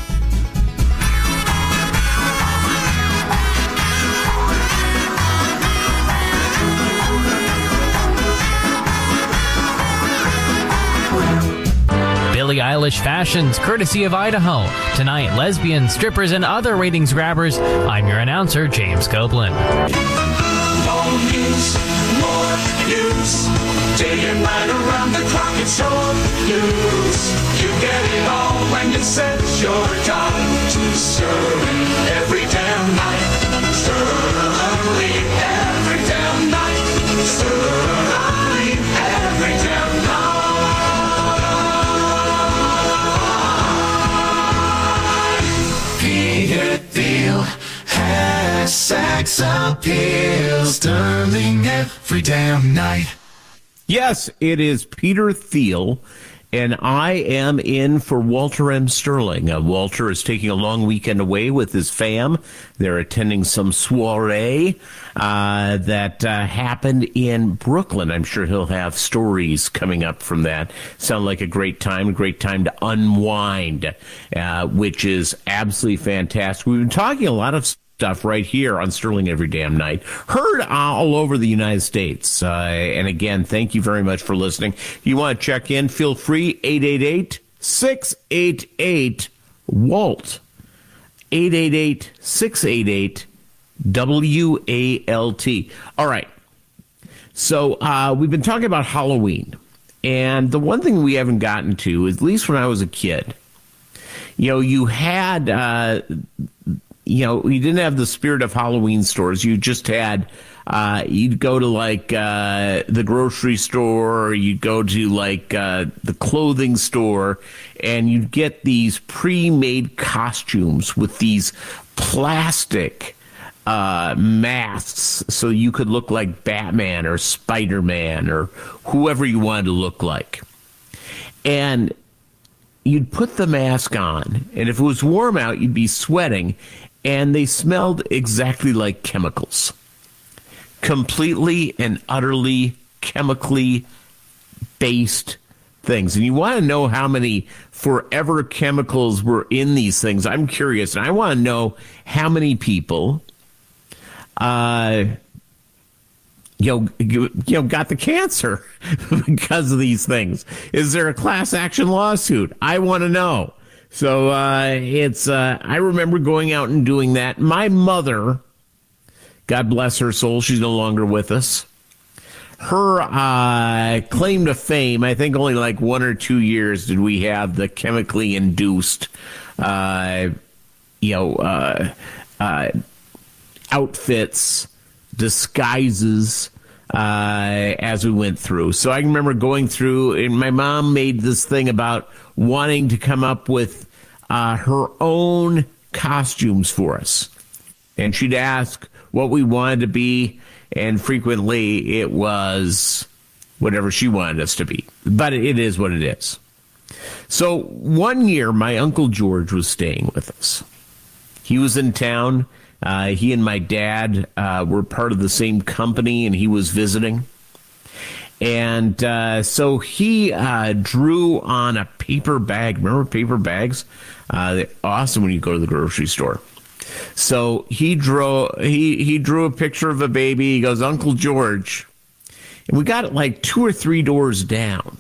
Billie Eilish fashions, courtesy of Idaho. Tonight, lesbians, strippers, and other ratings grabbers. I'm your announcer, James Copeland. More news, more news. Day and night around the clock, it's your news. You get it all when you set your time to Sterling every damn night. Sterling every damn night. Sterling every damn night. Peter Thiel has sex appeal. Sterling every damn night. Yes, it is Peter Thiel, and I am in for Walter M. Sterling. Uh, Walter is taking a long weekend away with his fam. They're attending some soiree uh, that uh, happened in Brooklyn. I'm sure he'll have stories coming up from that. Sound like a great time, a great time to unwind, uh, which is absolutely fantastic. We've been talking a lot of stuff right here on Sterling Every Damn Night, heard all over the United States. Uh, and again, thank you very much for listening. If you want to check in, feel free, eight eight eight, six eight eight, W A L T, eight eight eight, six eight eight, W A L T. All right. So uh, we've been talking about Halloween. And the one thing we haven't gotten to, at least when I was a kid, you know, you had... Uh, You know, you didn't have the spirit of Halloween stores. You just had, uh, you'd go to like uh, the grocery store, or you'd go to like uh, the clothing store, and you'd get these pre-made costumes with these plastic uh, masks so you could look like Batman or Spider-Man or whoever you wanted to look like. And you'd put the mask on, and if it was warm out, you'd be sweating. And they smelled exactly like chemicals. Completely and utterly chemically based things. And you want to know how many forever chemicals were in these things. I'm curious. And I want to know how many people uh, you know, you know, got the cancer because of these things. Is there a class action lawsuit? I want to know. So uh, it's, uh, I remember going out and doing that. My mother, God bless her soul, she's no longer with us. Her uh, claim to fame, I think only like one or two years did we have the chemically induced, uh, you know, uh, uh, outfits, disguises uh, as we went through. So I remember going through, and my mom made this thing about wanting to come up with uh, her own costumes for us. And she'd ask what we wanted to be, and frequently it was whatever she wanted us to be. But it is what it is. So one year, my Uncle George was staying with us. He was in town. Uh, he and my dad uh, were part of the same company, and he was visiting. And uh, so he uh, drew on a paper bag. Remember paper bags? Uh, they're awesome when you go to the grocery store. So he drew he he drew a picture of a baby. He goes, Uncle George. And we got it like two or three doors down.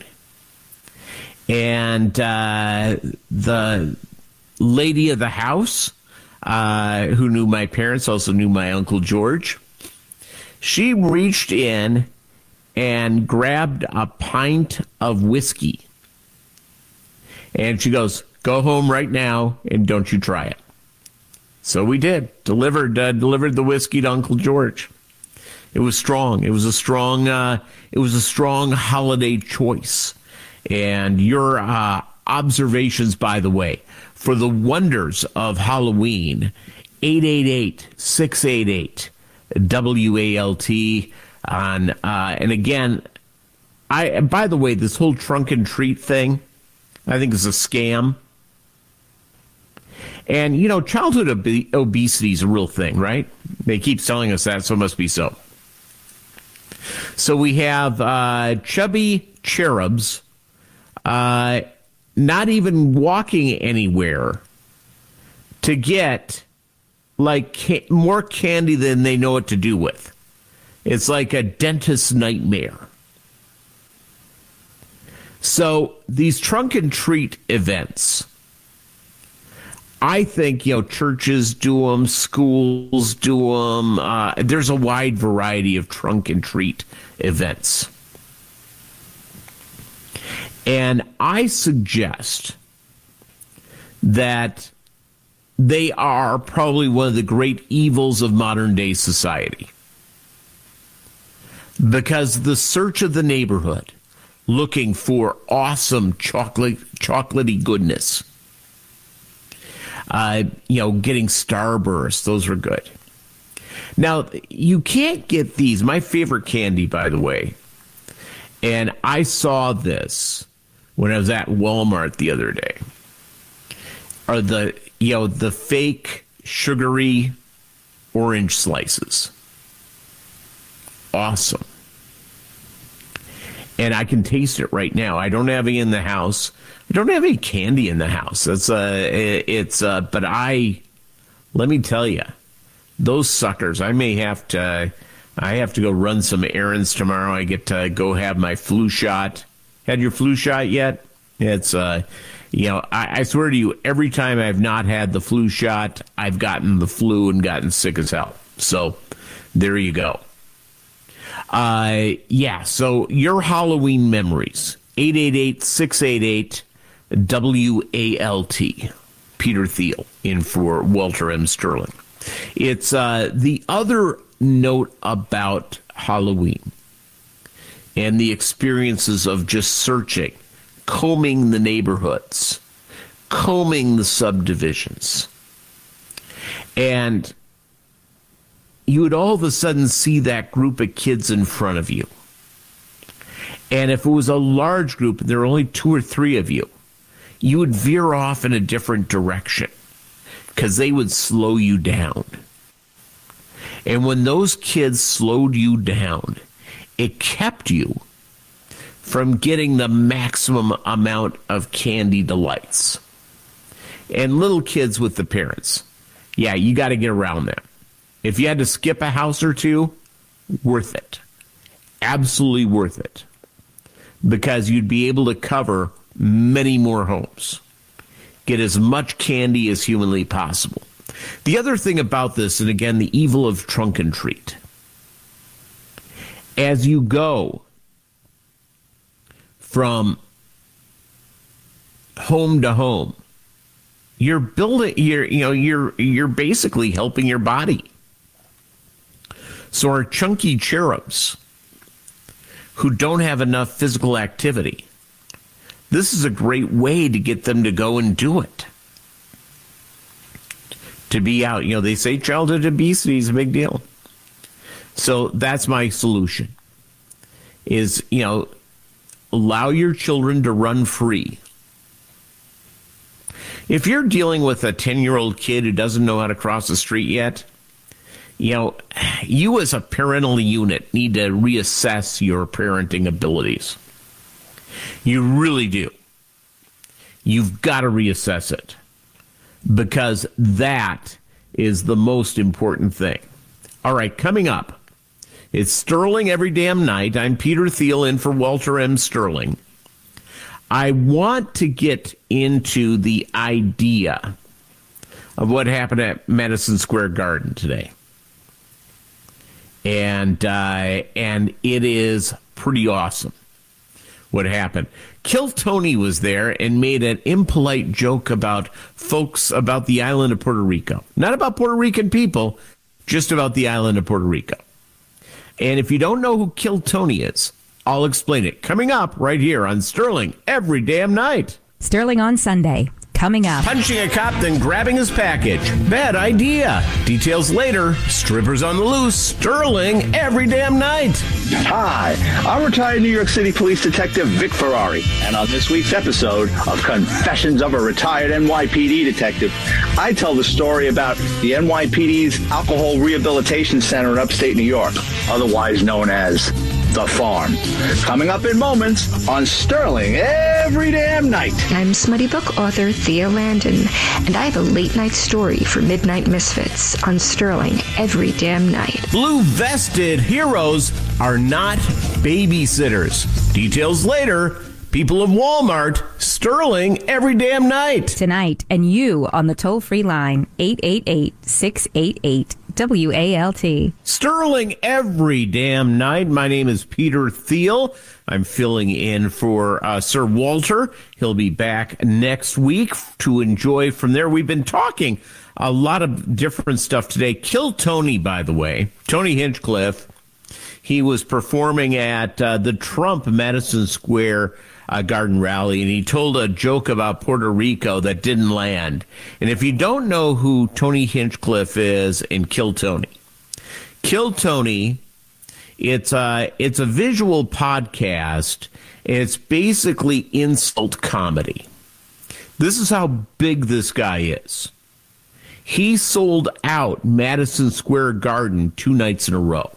And uh, the lady of the house, uh, who knew my parents, also knew my Uncle George, she reached in and grabbed a pint of whiskey. And she goes, go home right now and don't you try it. So we did. Delivered uh, delivered the whiskey to Uncle George. It was strong. It was a strong uh, it was a strong holiday choice. And your uh, observations, by the way, for the wonders of Halloween, eight eight eight, six eight eight, W A L T. On uh, and again, I by the way, this whole trunk and treat thing, I think is a scam. And you know, childhood ob- obesity is a real thing, right? They keep telling us that, so it must be so. So we have uh, chubby cherubs uh, not even walking anywhere to get like ca- more candy than they know what to do with. It's like a dentist's nightmare. So these trunk and treat events, I think, you know, churches do them, schools do them. Uh, there's a wide variety of trunk and treat events. And I suggest that they are probably one of the great evils of modern day society. Because the search of the neighborhood, looking for awesome chocolate, chocolatey goodness. Uh, you know, getting Starburst, those are good. Now, you can't get these. My favorite candy, by the way, and I saw this when I was at Walmart the other day, are the, you know, the fake sugary orange slices. Awesome. And I can taste it right now. I don't have any in the house. I don't have any candy in the house. It's uh, it's uh, but I, let me tell you, those suckers. I may have to. I have to go run some errands tomorrow. I get to go have my flu shot. Had your flu shot yet? It's uh, you know, I, I swear to you, every time I've not had the flu shot, I've gotten the flu and gotten sick as hell. So there you go. Uh, yeah, so your Halloween memories, eight eight eight, six eight eight, W A L T. Peter Thiel in for Walter M. Sterling. It's uh, the other note about Halloween and the experiences of just searching, combing the neighborhoods, combing the subdivisions. And you would all of a sudden see that group of kids in front of you. And if it was a large group, and there were only two or three of you, you would veer off in a different direction because they would slow you down. And when those kids slowed you down, it kept you from getting the maximum amount of candy delights. And little kids with the parents, yeah, you got to get around that. If you had to skip a house or two, worth it. Absolutely worth it. Because you'd be able to cover many more homes. Get as much candy as humanly possible. The other thing about this, and again, the evil of trunk and treat. As you go from home to home, you're building, you're, you know, you're, you're basically helping your body. So our chunky cherubs who don't have enough physical activity, this is a great way to get them to go and do it. To be out. You know, they say childhood obesity is a big deal. So that's my solution. Is, you know, allow your children to run free. If you're dealing with a ten-year-old kid who doesn't know how to cross the street yet, you know, you as a parental unit need to reassess your parenting abilities. You really do. You've got to reassess it because that is the most important thing. All right, coming up, it's Sterling every damn night. I'm Peter Thiel in for Walter M. Sterling. I want to get into the idea of what happened at Madison Square Garden today. And uh, and it is pretty awesome what happened. Kill Tony was there and made an impolite joke about folks about the island of Puerto Rico. Not about Puerto Rican people, just about the island of Puerto Rico. And if you don't know who Kill Tony is, I'll explain it. Coming up right here on Sterling every damn night. Sterling on Sunday. Coming up. Punching a cop, then grabbing his package. Bad idea. Details later. Strippers on the loose. Sterling every damn night. Hi, I'm retired New York City Police Detective Vic Ferrari. And on this week's episode of Confessions of a Retired N Y P D Detective, I tell the story about the N Y P D's Alcohol Rehabilitation Center in upstate New York, otherwise known as The Farm. Coming up in moments on Sterling every damn night. I'm smutty book author Thea Landon, and I have a late night story for Midnight Misfits on Sterling every damn night. Blue vested heroes are not babysitters. Details later. People of Walmart, Sterling every damn night. Tonight, and you on the toll-free line, eight eight eight, six eight eight, W A L T. Sterling every damn night. My name is Peter Thiel. I'm filling in for uh, Sir Walter. He'll be back next week to enjoy from there. We've been talking a lot of different stuff today. Kill Tony, by the way. Tony Hinchcliffe. He was performing at uh, the Trump Madison Square uh, Garden rally, and he told a joke about Puerto Rico that didn't land. And if you don't know who Tony Hinchcliffe is in Kill Tony, Kill Tony, it's a, it's a visual podcast. It's basically insult comedy. This is how big this guy is. He sold out Madison Square Garden two nights in a row.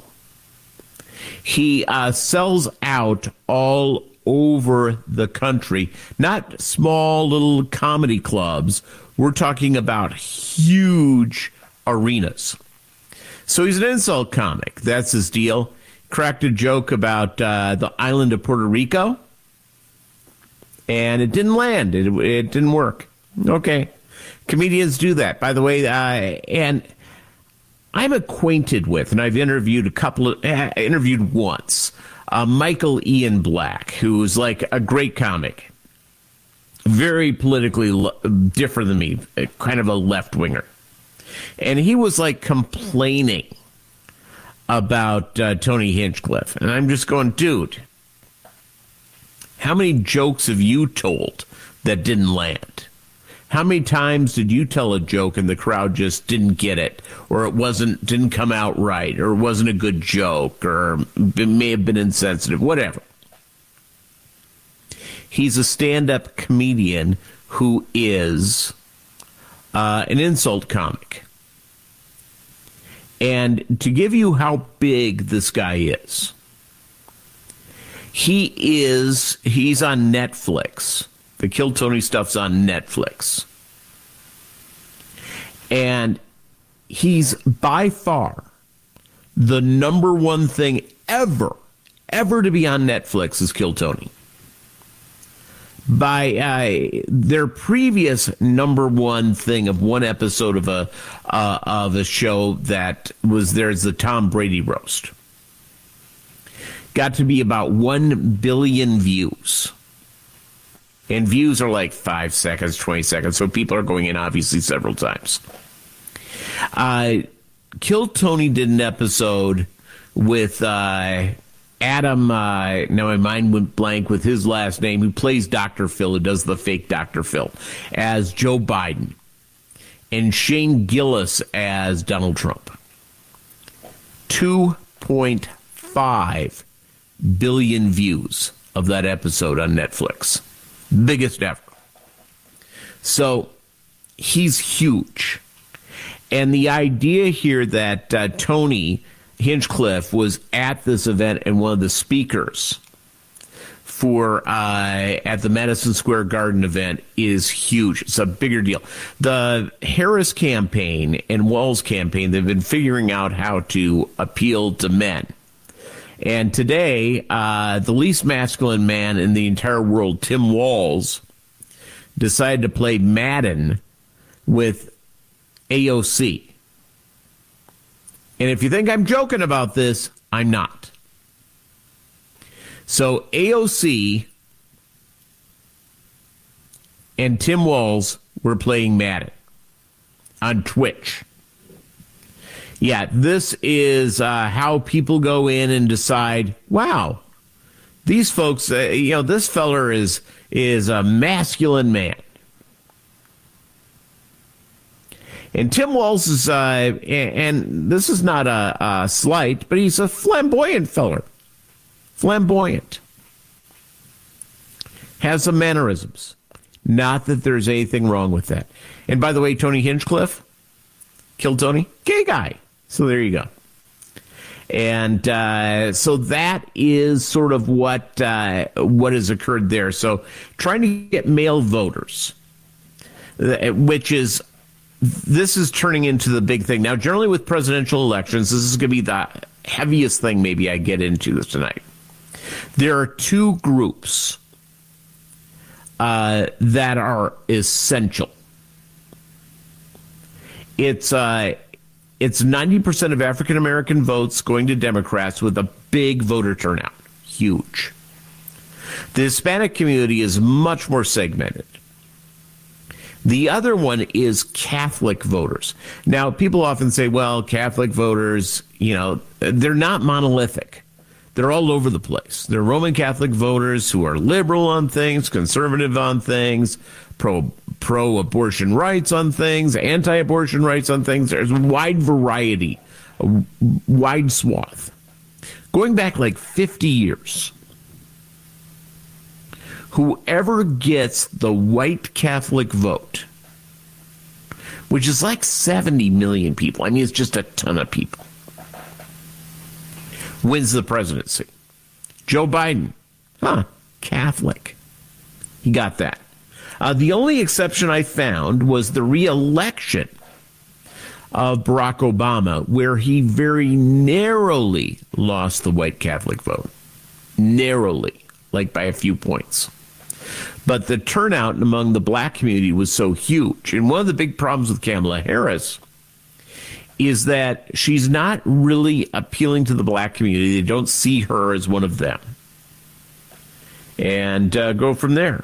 He uh, sells out all over the country, not small little comedy clubs. We're talking about huge arenas. So he's an insult comic. That's his deal. Cracked a joke about uh, the island of Puerto Rico, and it didn't land. It, it didn't work. Okay. Comedians do that. By the way, uh, and I'm acquainted with, and I've interviewed a couple of, uh, interviewed once, uh, Michael Ian Black, who's like a great comic, very politically lo- different than me, kind of a left-winger. And he was like complaining about uh, Tony Hinchcliffe. And I'm just going, dude, how many jokes have you told that didn't land? How many times did you tell a joke and the crowd just didn't get it, or it wasn't didn't come out right, or it wasn't a good joke, or it may have been insensitive, whatever? He's a stand-up comedian who is uh, an insult comic. And to give you how big this guy is, he is he's on Netflix. The Kill Tony stuff's on Netflix. And he's by far the number one thing ever, ever to be on Netflix is Kill Tony. By uh, their previous number one thing of one episode of a uh, of a show that was there's the Tom Brady roast. Got to be about one billion views. And views are like five seconds, twenty seconds, so people are going in, obviously, several times. Uh, Kill Tony did an episode with uh, Adam, uh, now my mind went blank with his last name, who plays Doctor Phil, who does the fake Doctor Phil, as Joe Biden, and Shane Gillis as Donald Trump. two point five billion views of that episode on Netflix. Biggest ever. So he's huge. And the idea here that uh, Tony Hinchcliffe was at this event and one of the speakers for uh, at the Madison Square Garden event is huge. It's a bigger deal. The Harris campaign and Walz campaign, they've been figuring out how to appeal to men. And today, uh, the least masculine man in the entire world, Tim Walz, decided to play Madden with A O C. And if you think I'm joking about this, I'm not. So A O C and Tim Walz were playing Madden on Twitch. Yeah, this is uh, how people go in and decide, wow, these folks, uh, you know, this feller is is a masculine man. And Tim Walz is, uh, and this is not a, a slight, but he's a flamboyant feller. Flamboyant. Has some mannerisms. Not that there's anything wrong with that. And by the way, Tony Hinchcliffe, Kill Tony, gay guy. So there you go. And uh, so that is sort of what uh, what has occurred there. So trying to get male voters, which is, this is turning into the big thing. Now, generally with presidential elections, this is going to be the heaviest thing maybe I get into this tonight. There are two groups uh, that are essential. It's uh, it's ninety percent of African American votes going to Democrats with a big voter turnout. Huge. The Hispanic community is much more segmented. The other one is Catholic voters. Now, people often say, well, Catholic voters, you know, they're not monolithic. They're all over the place. They're Roman Catholic voters who are liberal on things, conservative on things, pro pro-abortion rights on things, anti-abortion rights on things. There's a wide variety, a wide swath. Going back like fifty years, whoever gets the white Catholic vote, which is like seventy million people, I mean, it's just a ton of people, wins the presidency. Joe Biden, huh, Catholic. He got that. Uh, the only exception I found was the re-election of Barack Obama, where he very narrowly lost the white Catholic vote. Narrowly, like by a few points. But the turnout among the black community was so huge. And one of the big problems with Kamala Harris is that she's not really appealing to the black community. They don't see her as one of them. And uh, go from there.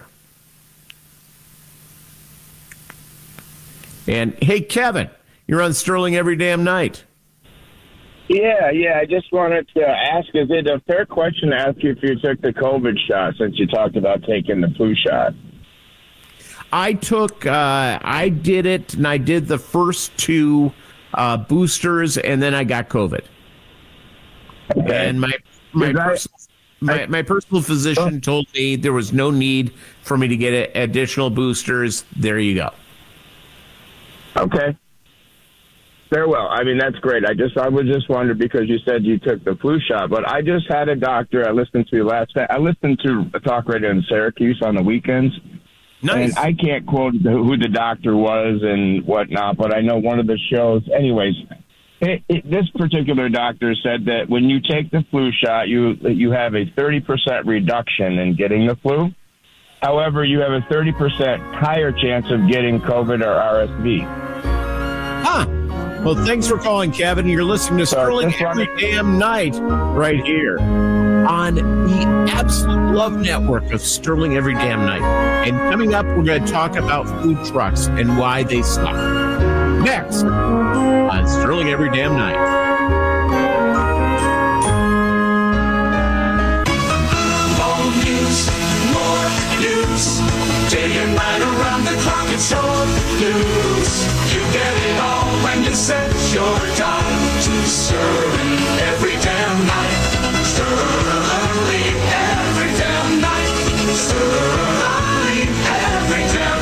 And, hey, Kevin, you're on Sterling every damn night. Yeah, yeah. I just wanted to ask, is it a fair question to ask you if you took the COVID shot, since you talked about taking the flu shot? I took, uh, I did it, and I did the first two uh, boosters, and then I got COVID. Okay. And my my, pers- my my personal physician told me there was no need for me to get additional boosters. There you go. Okay. Very well. I mean, that's great. I just, I was just wondering because you said you took the flu shot, but I just had a doctor I listened to last night. I listened to a talk radio in Syracuse on the weekends. Nice. And I can't quote the, who the doctor was and whatnot, but I know one of the shows. Anyways, it, it, this particular doctor said that when you take the flu shot, you you have a thirty percent reduction in getting the flu. However, you have a thirty percent higher chance of getting COVID or R S V. Huh. Well, thanks for calling, Kevin. You're listening to Sterling every damn night right here on the Absolute Love Network of Sterling every damn night. And coming up, we're going to talk about food trucks and why they suck. Next on Sterling every damn night. More news, more news. Day and night around the clock, it's your news. You get it all when you set your time to Sterling every damn night. Sterling every damn night. Sterling every damn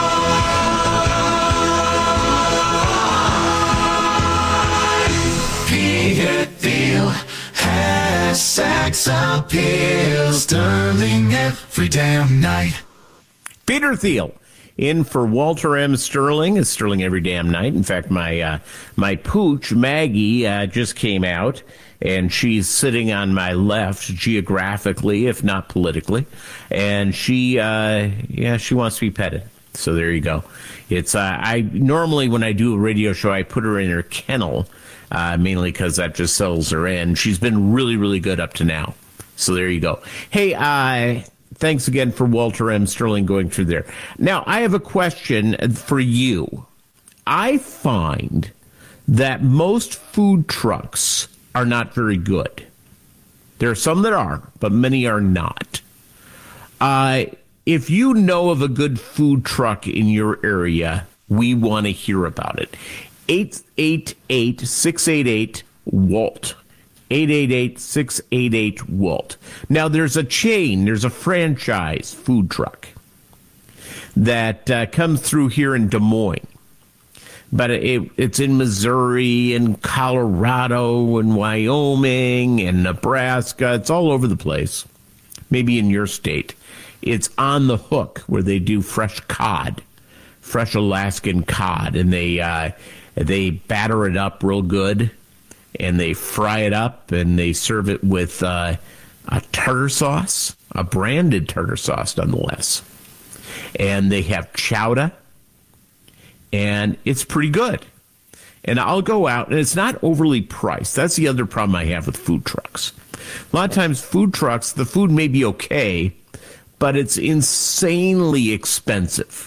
night. Peter Thiel has sex appeal. Sterling every damn night. Peter Thiel in for Walter M. Sterling. It's Sterling every damn night. In fact, my uh, my pooch, Maggie, uh, just came out, and she's sitting on my left geographically, if not politically. And she, uh, yeah, she wants to be petted. So there you go. It's uh, I normally, when I do a radio show, I put her in her kennel, uh, mainly because that just settles her in. She's been really, really good up to now. So there you go. Hey, uh... thanks again for Walter M. Sterling going through there. Now, I have a question for you. I find that most food trucks are not very good. There are some that are, but many are not. Uh, if you know of a good food truck in your area, we want to hear about it. eight eight eight, six eight eight, W A L T. eight eight eight, six eight eight, W A L T. Now, there's a chain, there's a franchise food truck that uh, comes through here in Des Moines but it, it's in Missouri and Colorado and Wyoming and Nebraska. It's all over the place. Maybe in your state. It's On the Hook, where they do fresh cod, fresh Alaskan cod, and they uh, they batter it up real good, and they fry it up, and they serve it with uh, a tartar sauce, a branded tartar sauce nonetheless. And they have chowder, and it's pretty good. And I'll go out, and it's not overly priced. That's the other problem I have with food trucks. A lot of times food trucks, the food may be okay, but it's insanely expensive.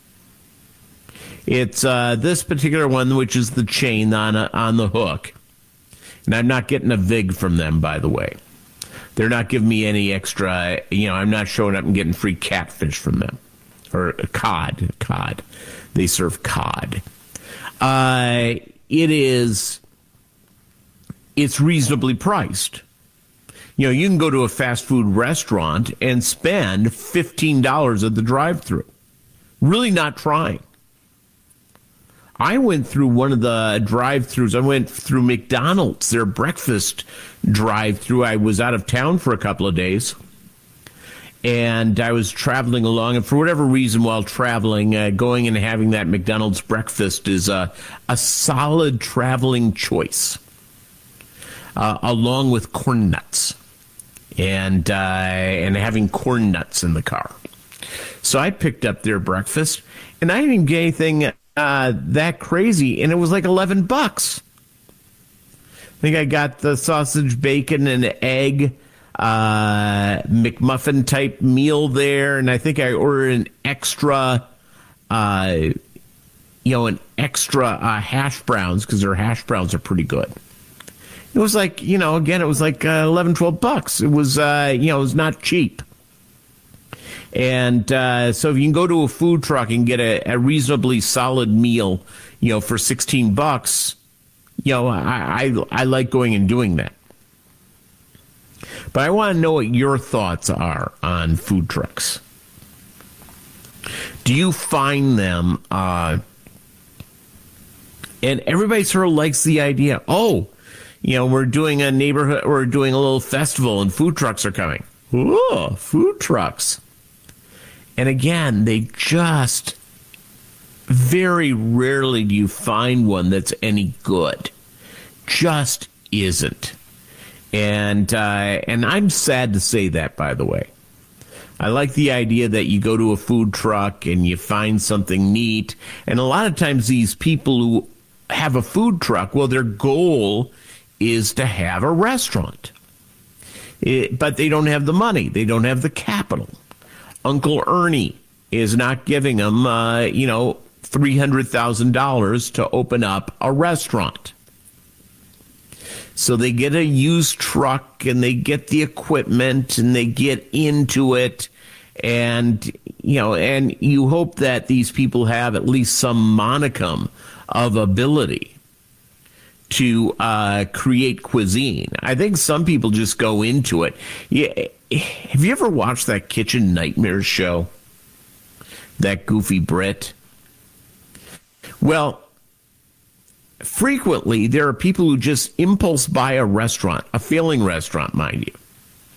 It's uh, this particular one, which is the chain on, a, on the Hook. And I'm not getting a vig from them, by the way. They're not giving me any extra, you know, I'm not showing up and getting free catfish from them. Or cod, cod. They serve cod. Uh, it is, it's reasonably priced. You know, you can go to a fast food restaurant and spend fifteen dollars at the drive-thru. Really not trying. I went through one of the drive-thrus. I went through McDonald's, their breakfast drive-thru. I was out of town for a couple of days, and I was traveling along. And for whatever reason, while traveling, uh, going and having that McDonald's breakfast is a, a solid traveling choice, uh, along with corn nuts. And uh, and having corn nuts in the car. So I picked up their breakfast, and I didn't get anything uh, that crazy, and it was like eleven bucks. I think I got the sausage, bacon, and egg uh, McMuffin type meal there, and I think I ordered an extra, uh, you know, an extra uh, hash browns, because their hash browns are pretty good. It was like, you know, again, it was like uh, eleven, twelve bucks. It was, uh, you know, it was not cheap. And uh, so if you can go to a food truck and get a, a reasonably solid meal, you know, for sixteen bucks, you know, I, I, I like going and doing that. But I want to know what your thoughts are on food trucks. Do you find them, uh, and everybody sort of likes the idea, oh, you know, we're doing a neighborhood, we're doing a little festival and food trucks are coming. Ooh, food trucks. And again, they just, very rarely do you find one that's any good. Just isn't. And, uh, and I'm sad to say that, by the way. I like the idea that you go to a food truck and you find something neat. And a lot of times these people who have a food truck, well, their goal is to have a restaurant. It, but they don't have the money. They don't have the capital. Uncle Ernie is not giving them, uh, you know, three hundred thousand dollars to open up a restaurant. So they get a used truck and they get the equipment and they get into it. And, you know, and you hope that these people have at least some monicum of ability to uh, create cuisine. I think some people just go into it. Yeah, have you ever watched that Kitchen Nightmares show? That goofy Brit? Well, frequently there are people who just impulse buy a restaurant, a failing restaurant, mind you.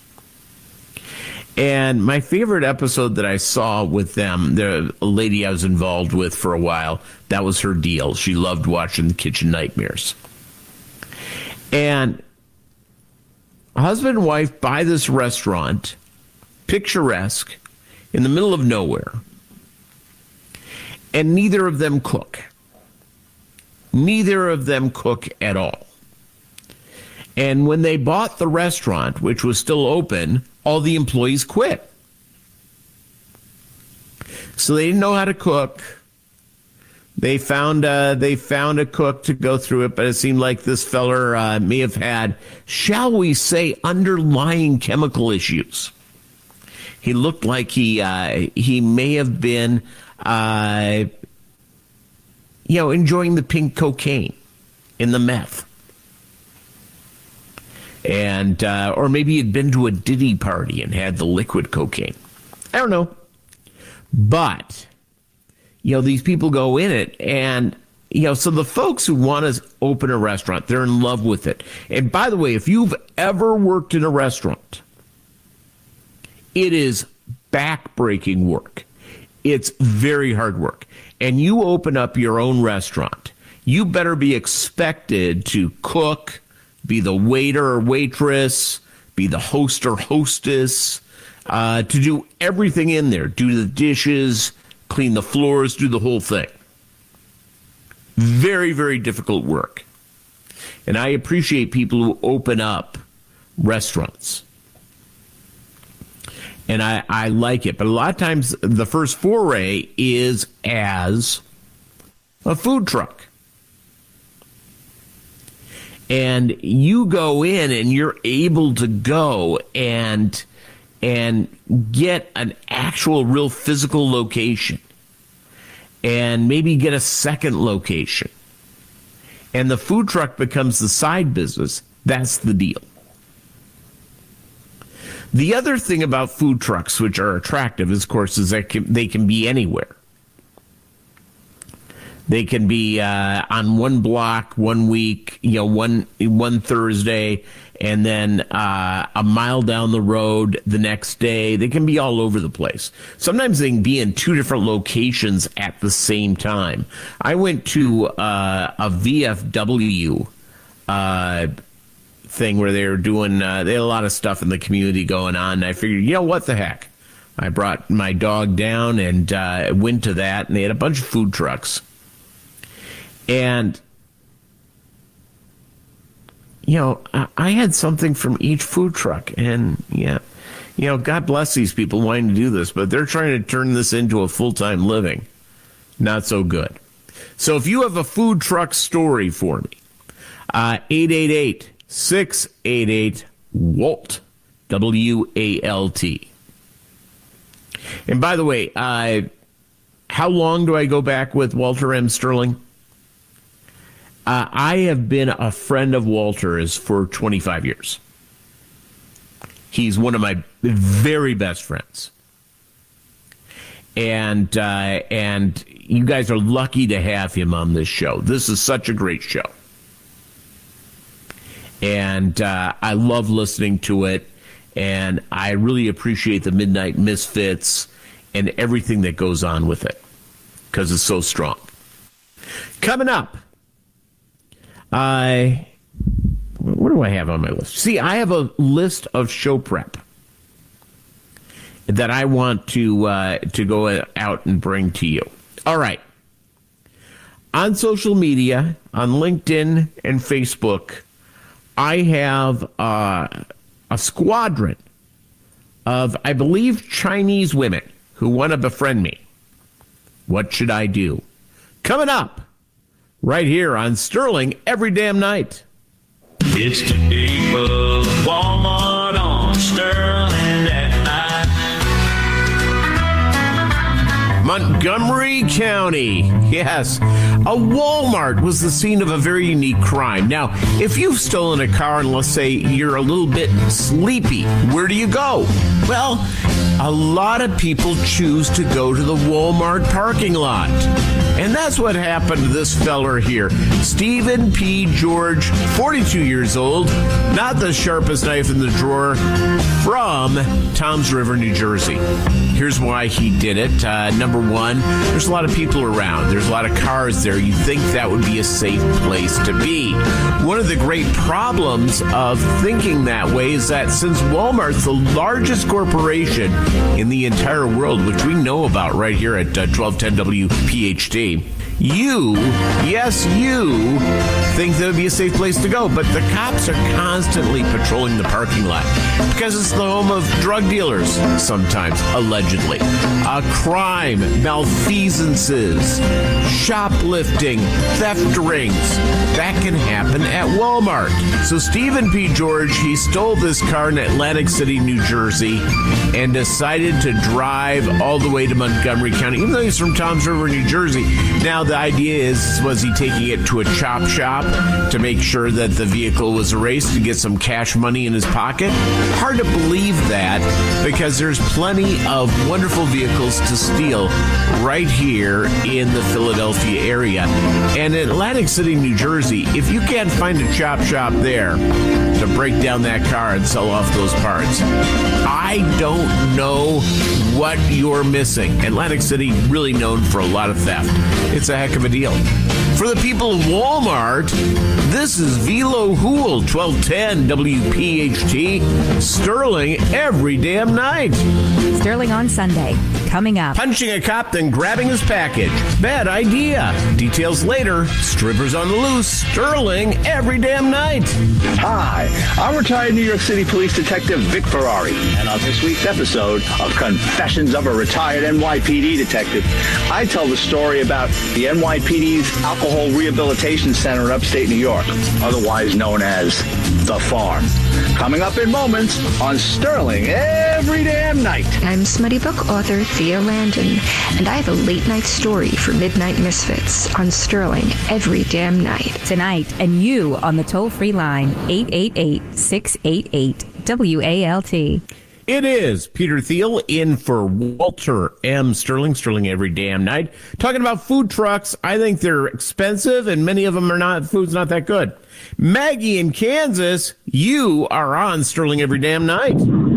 And my favorite episode that I saw with them, the lady I was involved with for a while, that was her deal. She loved watching the Kitchen Nightmares. And husband and wife buy this restaurant, picturesque, in the middle of nowhere. And neither of them cook. Neither of them cook at all. And when they bought the restaurant, which was still open, all the employees quit. So they didn't know how to cook. They found uh, they found a cook to go through it, but it seemed like this feller uh, may have had, shall we say, underlying chemical issues. He looked like he uh, he may have been, uh, you know, enjoying the pink cocaine in the meth, and uh, or maybe he'd been to a Diddy party and had the liquid cocaine. I don't know, but. You know, these people go in it, and you know, so the folks who want to open a restaurant, they're in love with it. And by the way, if you've ever worked in a restaurant, it is backbreaking work. It's very hard work. And you open up your own restaurant, you better be expected to cook, be the waiter or waitress, be the host or hostess, uh, to do everything in there, do the dishes, clean the floors, do the whole thing. Very, very difficult work. And I appreciate people who open up restaurants. And I, I like it. But a lot of times the first foray is as a food truck. And you go in and you're able to go and and get an actual real physical location. And maybe get a second location. And the food truck becomes the side business. That's the deal. The other thing about food trucks, which are attractive, is, of course, is that can, they can be anywhere. They can be uh, on one block one week, you know, one one Thursday, and then uh, a mile down the road the next day. They can be all over the place. Sometimes they can be in two different locations at the same time. I went to uh, a V F W uh, thing where they were doing, uh, they had a lot of stuff in the community going on. And I figured, you know, what the heck? I brought my dog down and uh, went to that, and they had a bunch of food trucks. And, you know, I had something from each food truck. And, yeah, you know, God bless these people wanting to do this, but they're trying to turn this into a full-time living. Not so good. So if you have a food truck story for me, uh, eight eight eight, six eight eight, W A L T, W A L T. And by the way, uh, how long do I go back with Walter M. Sterling? Uh, I have been a friend of Walter's for twenty-five years. He's one of my very best friends. And uh, and you guys are lucky to have him on this show. This is such a great show. And uh, I love listening to it. And I really appreciate the Midnight Misfits and everything that goes on with it, because it's so strong. Coming up, I, what do I have on my list? See, I have a list of show prep that I want to uh, to go out and bring to you. All right. On social media, on LinkedIn and Facebook, I have uh, a squadron of, I believe, Chinese women who want to befriend me. What should I do? Coming up right here on Sterling every damn night. It's the people of Walmart on Sterling at night. Montgomery County. Yes. A Walmart was the scene of a very unique crime. Now, if you've stolen a car and let's say you're a little bit sleepy, where do you go? Well, a lot of people choose to go to the Walmart parking lot. And that's what happened to this feller here. Stephen P. George, forty-two years old, not the sharpest knife in the drawer, from Toms River, New Jersey. Here's why he did it. Uh, number one, there's a lot of people around. There's a lot of cars there. You think that would be a safe place to be. One of the great problems of thinking that way is that since Walmart's the largest corporation in the entire world, which we know about right here at uh, twelve ten W P H D, you, yes, you, think that would be a safe place to go. But the cops are constantly patrolling the parking lot because it's the home of drug dealers, sometimes, allegedly. Uh, crime, malfeasances, shoplifting, theft rings. That can happen at Walmart. So Stephen P. George, he stole this car in Atlantic City, New Jersey, and decided to drive all the way to Montgomery County, even though he's from Toms River, New Jersey. Now, the idea is, was he taking it to a chop shop to make sure that the vehicle was erased to get some cash money in his pocket? Hard to believe that, because there's plenty of wonderful vehicles to steal right here in the Philadelphia area. And in Atlantic City, New Jersey, if you can't find a chop shop there to break down that car and sell off those parts, I don't know what you're missing. Atlantic City, really known for a lot of theft. It's a heck of a deal. For the people of Walmart, this is Velo Hool, twelve ten W P H T, Sterling every damn night. Sterling on Sunday, coming up. Punching a cop, then grabbing his package. Bad idea. Details later. Strippers on the loose. Sterling every damn night. Hi, I'm retired New York City Police Detective Vic Ferrari, and on this week's episode of Confessions of a Retired N Y P D Detective, I tell the story about the N Y P D's Alcohol Rehabilitation Center in upstate New York, otherwise known as The Farm. Coming up in moments on Sterling every damn night. I'm Smutty Book author Thea Landon, and I have a late night story for Midnight Misfits on Sterling every damn night. Tonight, and you on the toll-free line, eight eight eight, six eight eight, W A L T. It is Peter Thiel in for Walter M. Sterling, Sterling every damn night. Talking about food trucks, I think they're expensive, and many of them are not, food's not that good. Maggie in Kansas, you are on Sterling every damn night.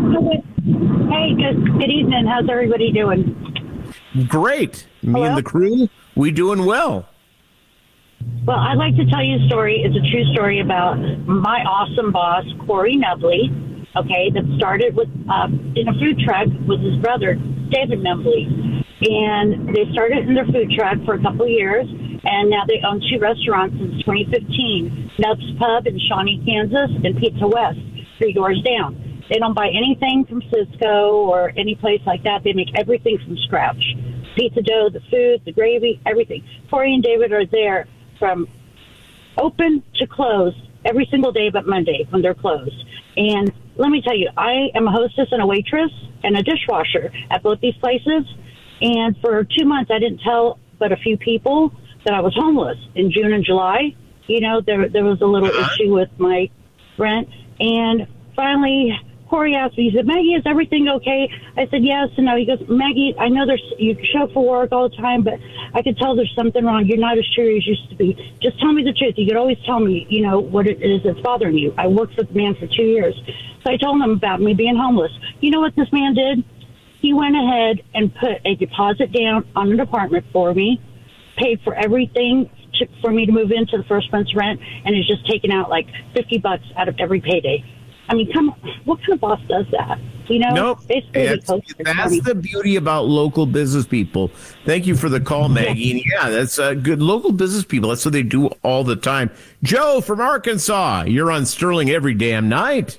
Hey, good, good evening. How's everybody doing? Great. Me Hello? and the crew, we doing well. Well, I'd like to tell you a story. It's a true story about my awesome boss, Corey Nubley, okay, that started with uh, in a food truck with his brother, David Nubley. And they started in their food truck for a couple of years, and now they own two restaurants since twenty fifteen, Nub's Pub in Shawnee, Kansas, and Pizza West, three doors down. They don't buy anything from Cisco or any place like that. They make everything from scratch. Pizza dough, the food, the gravy, everything. Corey and David are there from open to close every single day but Monday when they're closed. And let me tell you, I am a hostess and a waitress and a dishwasher at both these places. And for two months, I didn't tell but a few people that I was homeless. In June and July, you know, there there was a little issue with my rent. And finally, Corey asked me, he said, Maggie, is everything okay? I said, yes and no. He goes, Maggie, I know there's you show up for work all the time, but I could tell there's something wrong. You're not as sure as you used to be. Just tell me the truth. You could always tell me, you know, what it is that's bothering you. I worked for the man for two years. So I told him about me being homeless. You know what this man did? He went ahead and put a deposit down on an apartment for me, paid for everything to, for me to move into the first month's rent, and is just taking out like fifty bucks out of every payday. I mean, come on, what kind of boss does that? You know, nope. basically That's, that's the beauty about local business people. Thank you for the call, Maggie. And yeah, that's uh, good. Local business people, that's what they do all the time. Joe from Arkansas, you're on Sterling every damn night.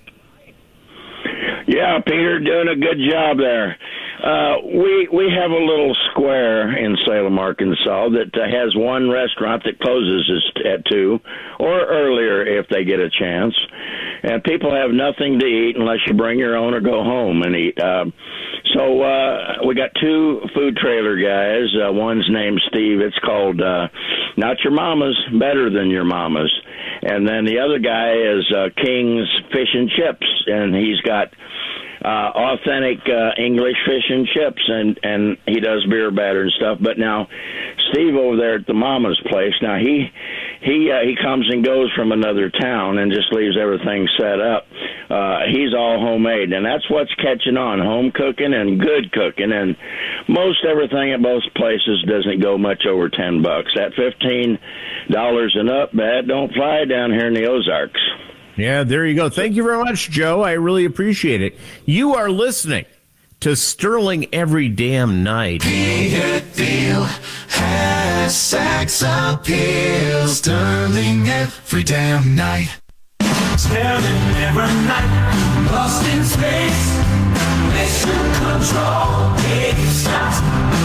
Yeah, Peter, doing a good job there. Uh, we we have a little square in Salem, Arkansas that uh, has one restaurant that closes at two or earlier if they get a chance. And people have nothing to eat unless you bring your own or go home and eat. Uh, so uh, we got two food trailer guys. Uh, one's named Steve. It's called uh, Not Your Mama's, Better Than Your Mama's. And then the other guy is uh, King's Fish and Chips, and he's got Uh, authentic uh, English fish and chips, and, and he does beer batter and stuff. But now, Steve over there at the Mama's place, now he he uh, he comes and goes from another town and just leaves everything set up. Uh, he's all homemade, and that's what's catching on, home cooking and good cooking. And most everything at both places doesn't go much over ten bucks. At fifteen dollars and up, that don't fly down here in the Ozarks. Yeah, there you go. Thank you very much, Joe. I really appreciate it. You are listening to Sterling every damn night. Peter Thiel has sex appeal. Sterling every damn night. Sterling every night. Lost in space. Mission control. It stops.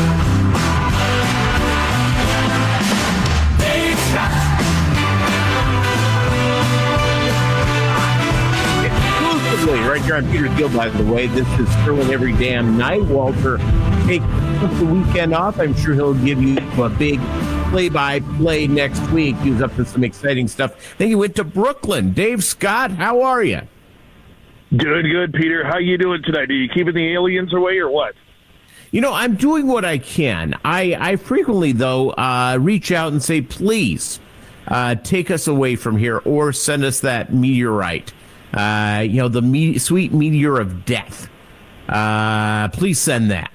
It stops. Right here on Peter Thiel, by the way. This is Sterling every damn night. Walter takes the weekend off. I'm sure he'll give you a big play-by-play next week. He was up to some exciting stuff. Then you went to Brooklyn. Dave Scott, how are you? Doing good, Peter. How you doing tonight? Are you keeping the aliens away or what? You know, I'm doing what I can. I, I frequently, though, uh, reach out and say, please, uh, take us away from here or send us that meteorite. Uh, you know, the me- sweet meteor of death. Uh, please send that.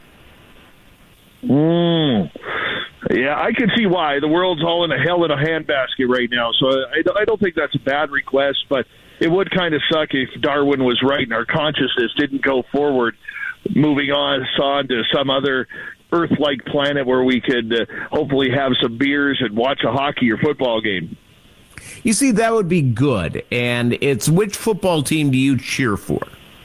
Mm. Yeah, I can see why. The world's all in a hell in a handbasket right now, so I, I don't think that's a bad request, but it would kind of suck if Darwin was right and our consciousness didn't go forward, moving on, on to some other Earth-like planet where we could uh, hopefully have some beers and watch a hockey or football game. You see, that would be good, and it's which football team do you cheer for?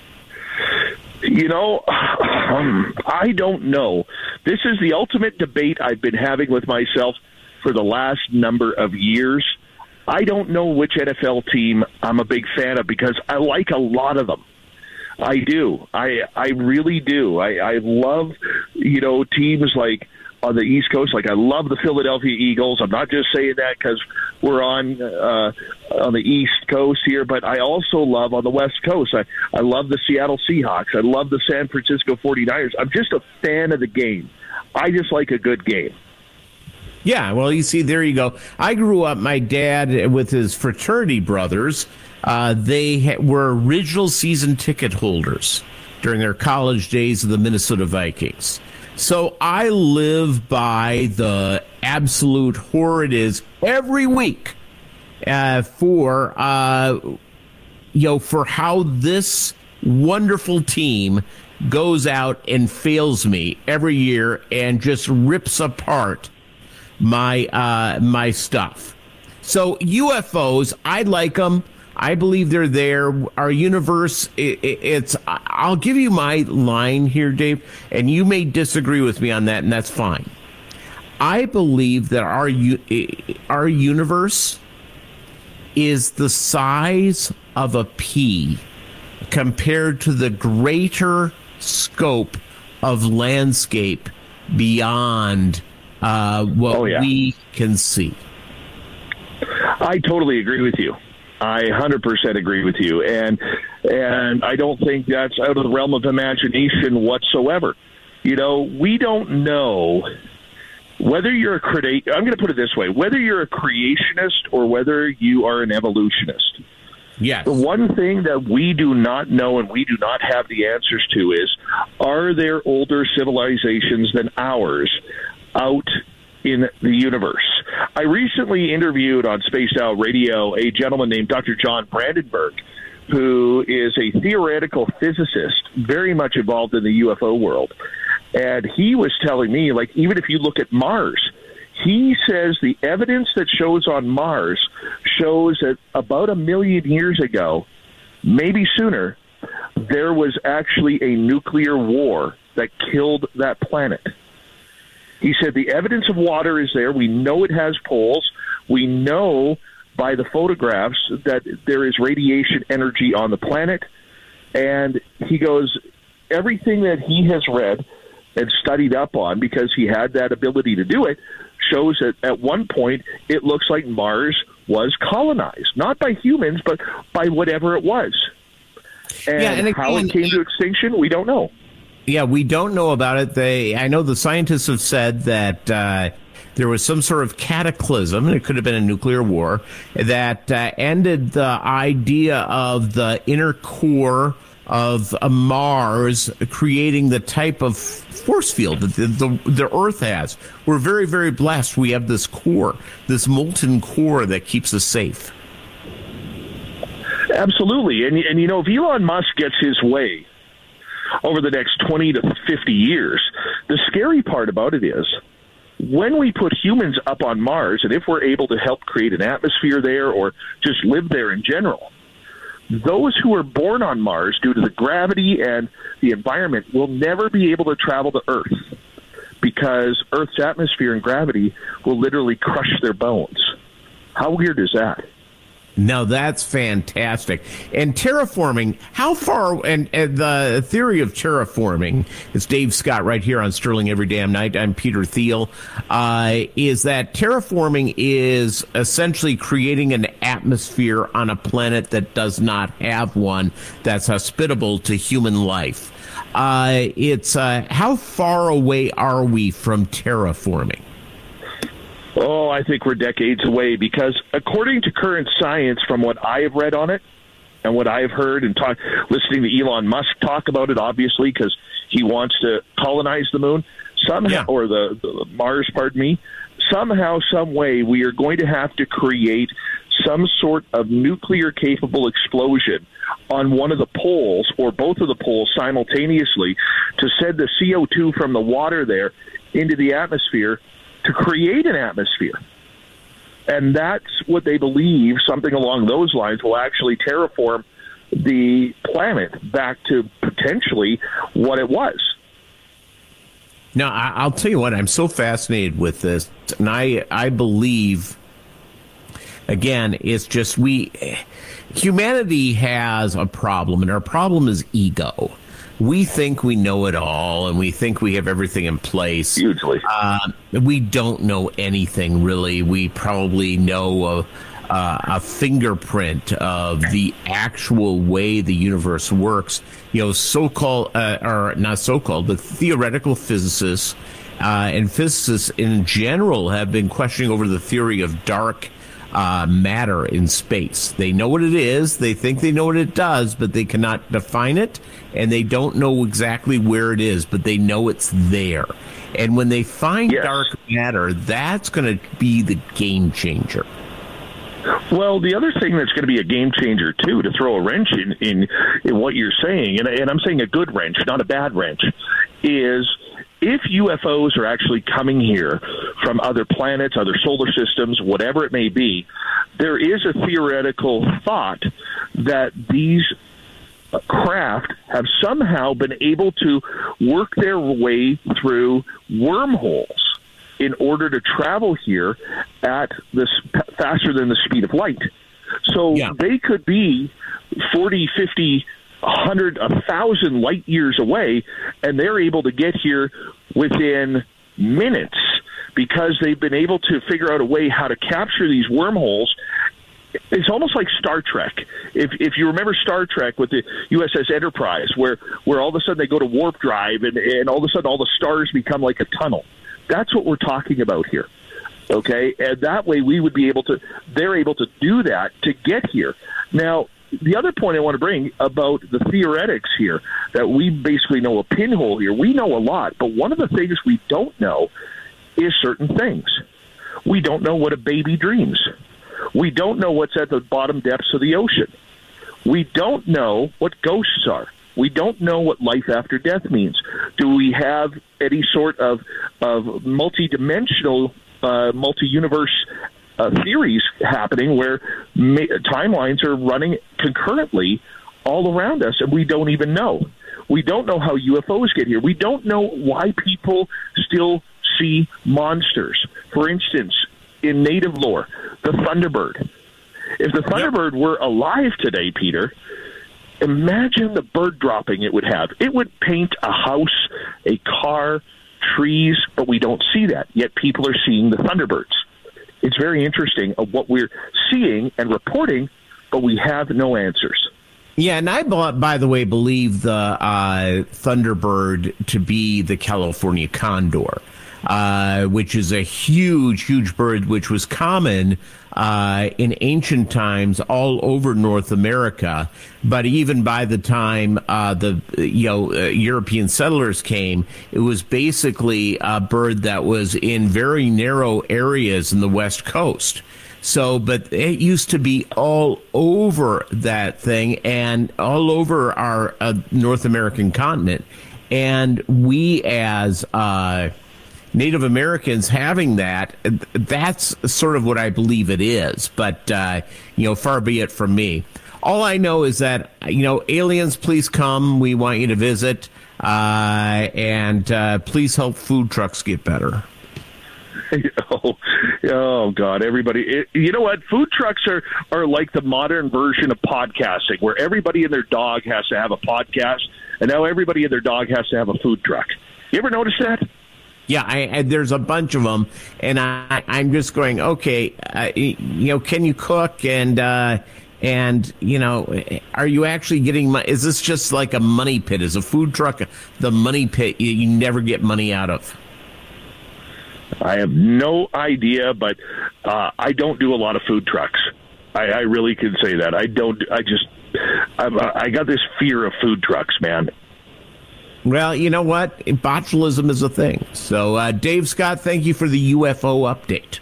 You know, um, I don't know. This is the ultimate debate I've been having with myself for the last number of years. I don't know which N F L team I'm a big fan of because I like a lot of them. I do. I I really do. I, I love, you know, teams like on the East Coast. Like I love the Philadelphia Eagles. I'm not just saying that because we're on uh, on the East Coast here, but I also love on the West Coast. I, I love the Seattle Seahawks. I love the San Francisco forty-niners. I'm just a fan of the game. I just like a good game. Yeah, well, you see, there you go. I grew up, my dad with his fraternity brothers, uh, they ha- were original season ticket holders during their college days of the Minnesota Vikings. So I live by the absolute horror it is every week uh, for, uh, you know, for how this wonderful team goes out and fails me every year and just rips apart my uh, my stuff. So U F Os, I like them. I believe they're there. Our universe, it, it, it's. I'll give you my line here, Dave, and you may disagree with me on that, and that's fine. I believe that our our universe is the size of a pea compared to the greater scope of landscape beyond uh, what oh, yeah. we can see. I totally agree with you. I one hundred percent agree with you. And and I don't think that's out of the realm of imagination whatsoever. You know, we don't know whether you're a creator. I'm going to put it this way, whether you're a creationist or whether you are an evolutionist. Yes. The one thing that we do not know and we do not have the answers to is, are there older civilizations than ours out in the universe? I recently interviewed on Spaced Out Radio a gentleman named Doctor John Brandenburg, who is a theoretical physicist very much involved in the U F O world. And he was telling me, like, even if you look at Mars, he says the evidence that shows on Mars shows that about a million years ago, maybe sooner, there was actually a nuclear war that killed that planet. He said the evidence of water is there. We know it has poles. We know by the photographs that there is radiation energy on the planet. And he goes, everything that he has read and studied up on, because he had that ability to do it, shows that at one point it looks like Mars was colonized, not by humans, but by whatever it was. And, yeah, and again, how it came to extinction, we don't know. Yeah, we don't know about it. They, I know the scientists have said that uh, there was some sort of cataclysm, and it could have been a nuclear war, that uh, ended the idea of the inner core of uh, Mars creating the type of force field that the, the, the Earth has. We're very, very blessed. We have this core, this molten core that keeps us safe. Absolutely. And, and you know, if Elon Musk gets his way over the next twenty to fifty years, the scary part about it is when we put humans up on Mars, and if we're able to help create an atmosphere there or just live there in general, those who are born on Mars due to the gravity and the environment will never be able to travel to Earth because Earth's atmosphere and gravity will literally crush their bones. How weird is that? No, that's fantastic. And terraforming, how far, and, and the theory of terraforming, it's Dave Scott right here on Sterling Every Damn Night. I'm Peter Thiel, uh, is that terraforming is essentially creating an atmosphere on a planet that does not have one that's hospitable to human life. Uh, it's, uh, how far away are we from terraforming? Oh, I think we're decades away because according to current science, from what I have read on it and what I have heard and talk, listening to Elon Musk talk about it, obviously, because he wants to colonize the moon somehow, yeah. or the, the Mars, pardon me, somehow, some way, we are going to have to create some sort of nuclear-capable explosion on one of the poles or both of the poles simultaneously to send the C O two from the water there into the atmosphere to create an atmosphere. And that's what they believe, something along those lines, will actually terraform the planet back to potentially what it was. Now, I'll tell you what, I'm so fascinated with this, and I, I believe, again, it's just we, humanity has a problem, and our problem is ego. We think we know it all, and we think we have everything in place. Hugely. Uh, we don't know anything, really. We probably know a, a, a fingerprint of the actual way the universe works. You know, so-called, uh, or not so-called, but theoretical physicists uh, and physicists in general have been questioning over the theory of dark Uh, matter in space. They know what it is, they think they know what it does, but they cannot define it, and they don't know exactly where it is, but they know it's there. And when they find yes. dark matter, that's going to be the game changer. Well, the other thing that's going to be a game changer, too, to throw a wrench in, in, in what you're saying, and, and I'm saying a good wrench, not a bad wrench, is if U F Os are actually coming here from other planets, other solar systems, whatever it may be, there is a theoretical thought that these craft have somehow been able to work their way through wormholes in order to travel here at this faster than the speed of light. So yeah. they could be forty, fifty, one hundred, one thousand light years away, and they're able to get here within minutes because they've been able to figure out a way how to capture these wormholes. It's almost like Star Trek. If if you remember Star Trek with the U S S Enterprise, where, where all of a sudden they go to warp drive and, and all of a sudden all the stars become like a tunnel. That's what we're talking about here. Okay? And that way we would be able to, they're able to do that to get here. Now, the other point I want to bring about the theoretics here, that we basically know a pinhole here, we know a lot, but one of the things we don't know is certain things. We don't know what a baby dreams. We don't know what's at the bottom depths of the ocean. We don't know what ghosts are. We don't know what life after death means. Do we have any sort of, of multi-dimensional, uh, multi-universe Uh, theories happening where ma- timelines are running concurrently all around us, and we don't even know. We don't know how U F Os get here. We don't know why people still see monsters. For instance, in native lore, the Thunderbird. If the Thunderbird were alive today, Peter, imagine the bird dropping it would have. It would paint a house, a car, trees, but we don't see that. Yet people are seeing the Thunderbirds. It's very interesting of what we're seeing and reporting, but we have no answers. Yeah, and I, by the way, believe the uh, Thunderbird to be the California condor, uh, which is a huge, huge bird, which was common uh, in ancient times all over North America. But even by the time uh, the you know uh, European settlers came, it was basically a bird that was in very narrow areas in the West Coast. So, but it used to be all over that thing and all over our uh, North American continent. And we as uh, Native Americans having that, that's sort of what I believe it is. But, uh, you know, far be it from me. All I know is that, you know, aliens, please come. We want you to visit. Uh, and uh, please help food trucks get better. oh, oh, God, everybody. It, you know what? Food trucks are, are like the modern version of podcasting, where everybody and their dog has to have a podcast, and now everybody and their dog has to have a food truck. You ever notice that? Yeah, I, I, there's a bunch of them, and I, I'm just going, okay, uh, you know, can you cook? And, uh, and you know, are you actually getting money? Is this just like a money pit? Is a food truck the money pit you, you never get money out of? I have no idea, but uh, I don't do a lot of food trucks. I, I really can say that. I don't, I just, I'm, I got this fear of food trucks, man. Well, you know what? Botulism is a thing. So, uh, Dave Scott, thank you for the U F O update.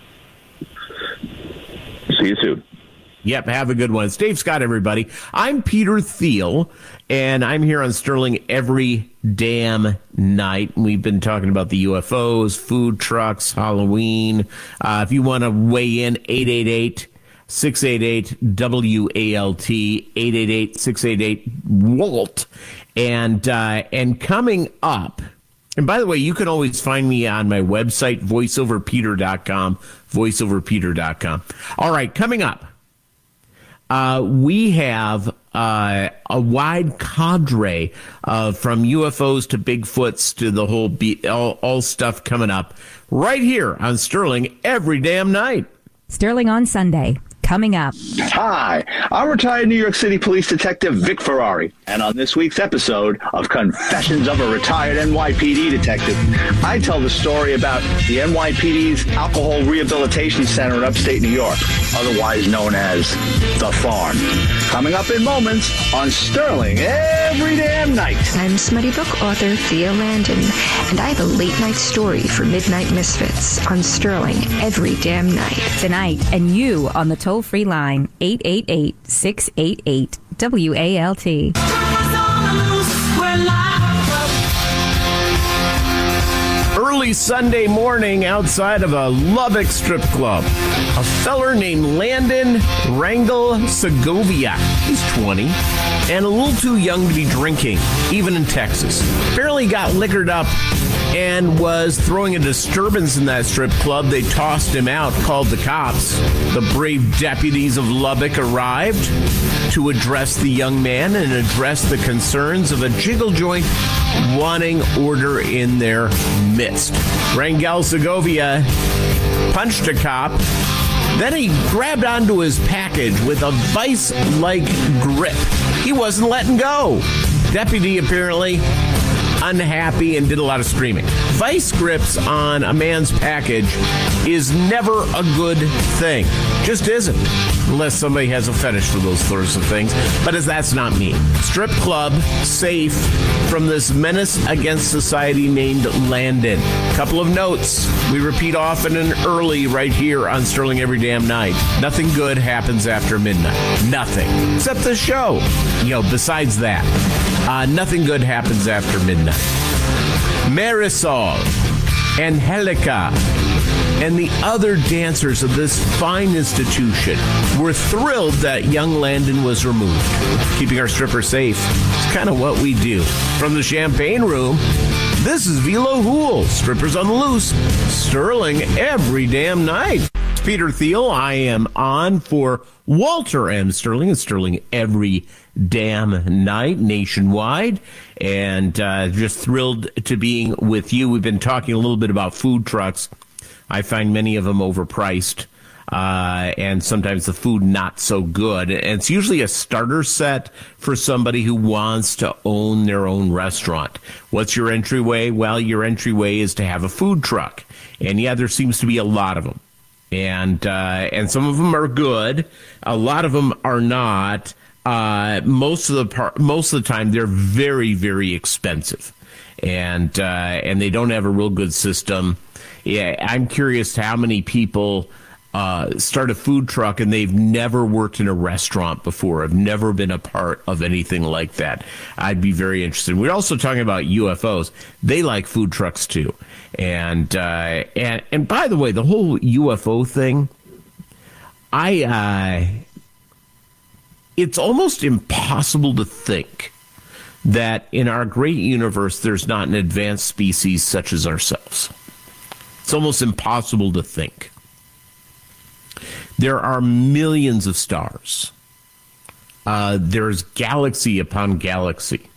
See you soon. Yep, have a good one. It's Dave Scott, everybody. I'm Peter Thiel, and I'm here on Sterling every damn night. We've been talking about the U F Os, food trucks, Halloween. Uh, if you want to weigh in, eight eight eight, six eight eight, W A L T, eight eight eight, six eight eight, W A L T. And uh, and coming up, and by the way, you can always find me on my website, voice over peter dot com, voice over peter dot com. All right, coming up, uh, we have uh, a wide cadre uh, from U F Os to Bigfoots to the whole be- all, all stuff coming up right here on Sterling every damn night. Sterling on Sunday. Coming up. Hi, I'm retired New York City Police Detective Vic Ferrari, and on this week's episode of Confessions of a Retired N Y P D Detective, I tell the story about the N Y P D's Alcohol Rehabilitation Center in upstate New York, otherwise known as The Farm. Coming up in moments on Sterling every damn night. I'm Smutty Book author Thea Landon, and I have a late night story for Midnight Misfits on Sterling every damn night. Tonight, and you on the toll-free line, eight eight eight, six eight eight, W A L T. Early Sunday morning outside of a Lubbock strip club. A feller named Landon Rangel Segovia. He's twenty and a little too young to be drinking, even in Texas. Barely got liquored up and was throwing a disturbance in that strip club. They tossed him out, called the cops. The brave deputies of Lubbock arrived to address the young man and address the concerns of a jiggle joint wanting order in their midst. Rangel Segovia punched a cop. Then he grabbed onto his package with a vice-like grip. He wasn't letting go. Deputy apparently unhappy and did a lot of screaming. Vice grips on a man's package is never a good thing. Just isn't. Unless somebody has a fetish for those sorts of things. But as that's not me. Strip club safe from this menace against society named Landon. Couple of notes. We repeat often and early right here on Sterling every damn night. Nothing good happens after midnight. Nothing. Except the show. You know, besides that. Uh, nothing good happens after midnight. Marisol, Angelica, and the other dancers of this fine institution were thrilled that young Landon was removed. Keeping our strippers safe is kind of what we do. From the champagne room, this is Velo Hool. Strippers on the loose, Sterling every damn night. Peter Thiel. I am on for Walter M. Sterling and Sterling every damn night nationwide, and uh, just thrilled to being with you. We've been talking a little bit about food trucks. I find many of them overpriced, uh, and sometimes the food not so good. And it's usually a starter set for somebody who wants to own their own restaurant. What's your entryway? Well, your entryway is to have a food truck. And yeah, there seems to be a lot of them. And, uh, and some of them are good. A lot of them are not. Uh, most of the par- most of the time, they're very, very expensive. And, uh, and they don't have a real good system. Yeah, I'm curious how many people uh, start a food truck and they've never worked in a restaurant before, have never been a part of anything like that. I'd be very interested. We're also talking about U F Os. They like food trucks too. And uh, and and by the way, the whole U F O thing, I uh, it's almost impossible to think that in our great universe there's not an advanced species such as ourselves. It's almost impossible to think. There are millions of stars. Uh, there's galaxy upon galaxy.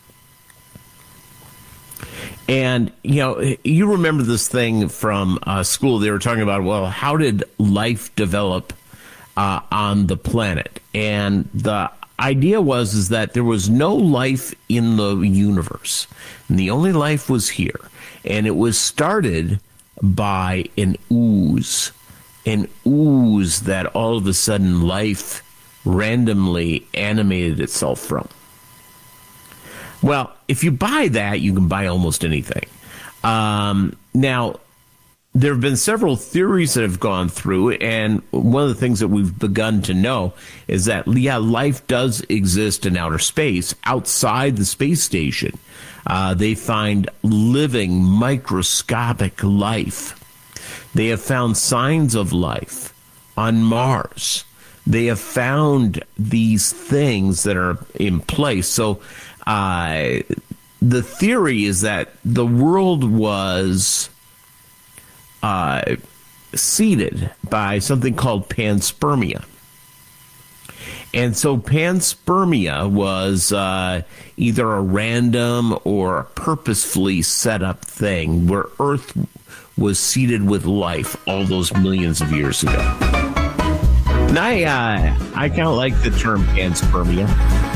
And, you know, you remember this thing from uh, school. They were talking about, well, how did life develop uh, on the planet? And the idea was is that there was no life in the universe. And the only life was here. And it was started by an ooze. An ooze that all of a sudden life randomly animated itself from. Well, if you buy that, you can buy almost anything. Um, now, there have been several theories that have gone through, and one of the things that we've begun to know is that, yeah, life does exist in outer space, outside the space station. Uh, they find living, microscopic life. They have found signs of life on Mars. They have found these things that are in place. So uh, the theory is that the world was uh, seeded by something called panspermia. And so panspermia was uh, either a random or a purposefully set up thing where Earth was seeded with life all those millions of years ago. And I, uh, I kind of like the term panspermia.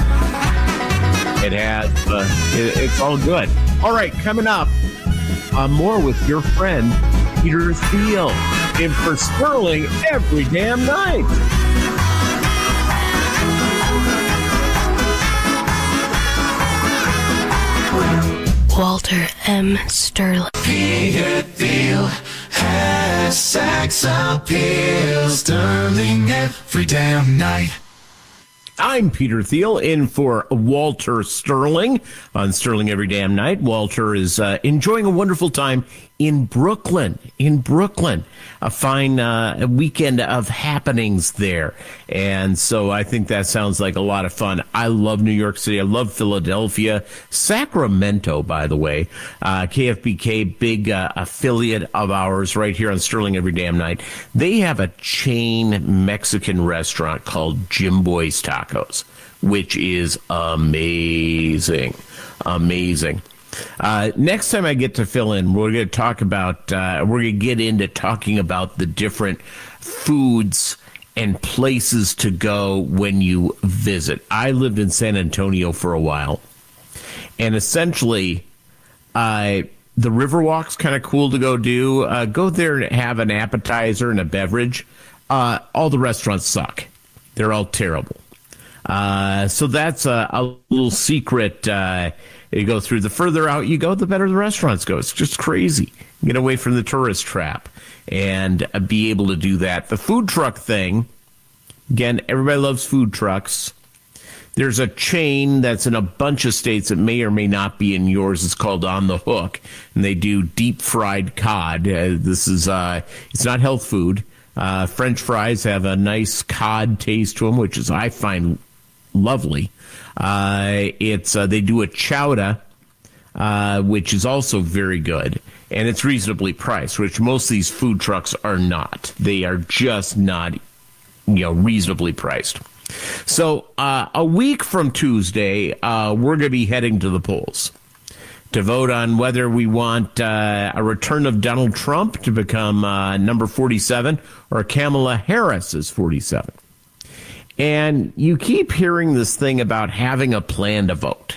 It has, uh, it, it's all good. All right, coming up, uh, more with your friend, Peter Thiel, in for Sterling every damn night. Walter M. Sterling. Peter Thiel has sex appeal. Sterling every damn night. I'm Peter Thiel, in for Walter Sterling on Sterling Every Damn Night. Walter is uh, enjoying a wonderful time in Brooklyn, in Brooklyn. A fine uh, weekend of happenings there. And so I think that sounds like a lot of fun. I love New York City. I love Philadelphia. Sacramento, by the way. Uh, K F B K, big uh, affiliate of ours right here on Sterling Every Damn Night. They have a chain Mexican restaurant called Jim Boy's Tacos, which is amazing. Amazing. Uh, next time I get to fill in, we're going to talk about, uh, we're going to get into talking about the different foods and places to go when you visit. I lived in San Antonio for a while, and essentially, uh, the Riverwalk's kind of cool to go do. Uh, go there and have an appetizer and a beverage. Uh, all the restaurants suck. They're all terrible. Uh, so that's a, a little secret. Uh, you go through, the further out you go, the better the restaurants go. It's just crazy. Get away from the tourist trap and uh, be able to do that. The food truck thing, again, everybody loves food trucks. There's a chain that's in a bunch of states that may or may not be in yours. It's called On the Hook, and they do deep fried cod. Uh, this is, uh, it's not health food. Uh, French fries have a nice cod taste to them, which is, I find, lovely. Uh, it's uh, they do a chowder, uh, which is also very good, and it's reasonably priced, which most of these food trucks are not. They are just not, you know, reasonably priced. So uh, a week from Tuesday, uh, we're going to be heading to the polls to vote on whether we want uh, a return of Donald Trump to become uh, number forty-seven or Kamala Harris as forty-seven. And you keep hearing this thing about having a plan to vote.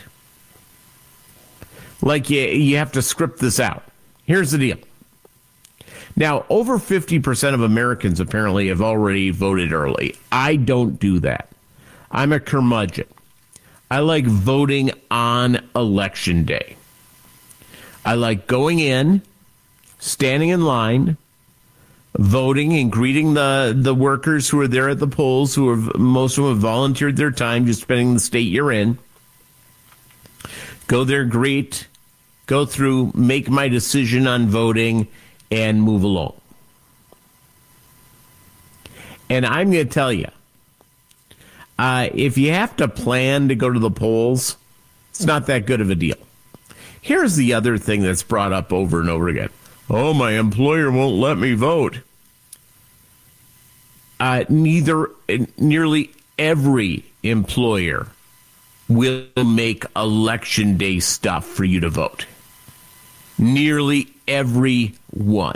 Like you, you have to script this out. Here's the deal. Now, over fifty percent of Americans apparently have already voted early. I don't do that. I'm a curmudgeon. I like voting on election day. I like going in, standing in line, voting and greeting the, the workers who are there at the polls, who are, most of them have volunteered their time just spending the state you're in. Go there, greet, go through, make my decision on voting, and move along. And I'm going to tell you, uh, if you have to plan to go to the polls, it's not that good of a deal. Here's the other thing that's brought up over and over again. Oh, my employer won't let me vote. Uh, neither, nearly every employer will make election day stuff for you to vote. Nearly every one.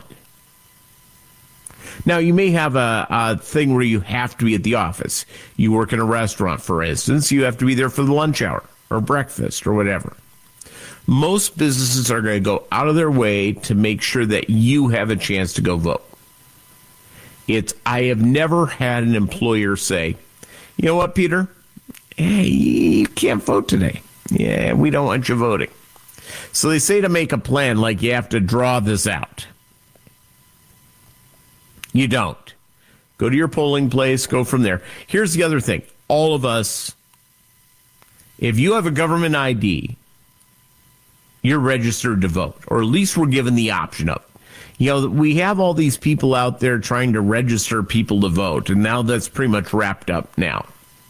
Now, you may have a, a thing where you have to be at the office. You work in a restaurant, for instance. You have to be there for the lunch hour or breakfast or whatever. Most businesses are going to go out of their way to make sure that you have a chance to go vote. It's, I have never had an employer say, you know what, Peter? Hey, you can't vote today. Yeah, we don't want you voting. So they say to make a plan, like you have to draw this out. You don't. Go to your polling place, go from there. Here's the other thing. All of us, if you have a government I D, you're registered to vote, or at least we're given the option of it. You know, we have all these people out there trying to register people to vote, and now that's pretty much wrapped up now.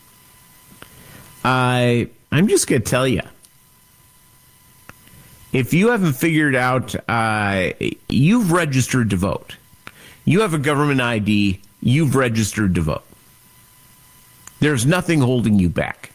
I, I'm just going to tell you, if you haven't figured out, uh, you've registered to vote. You have a government I D, you've registered to vote. There's nothing holding you back.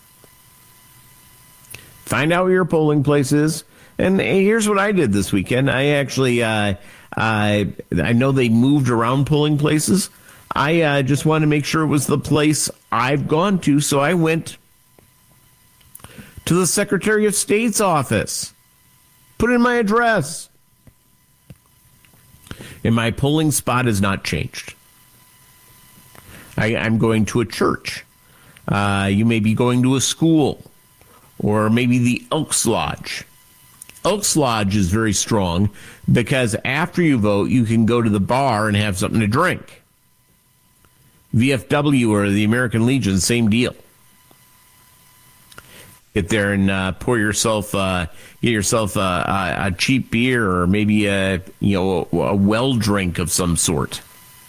Find out where your polling place is. And here's what I did this weekend. I actually, uh, I, I know they moved around polling places. I uh, just wanted to make sure it was the place I've gone to, so I went to the Secretary of State's office, put in my address, and my polling spot has not changed. I, I'm going to a church. Uh, you may be going to a school, or maybe the Elks Lodge. Elks Lodge is very strong because after you vote, you can go to the bar and have something to drink. V F W or the American Legion, same deal. Get there and uh, pour yourself, uh, get yourself uh, a, a cheap beer or maybe a you know a, a well drink of some sort.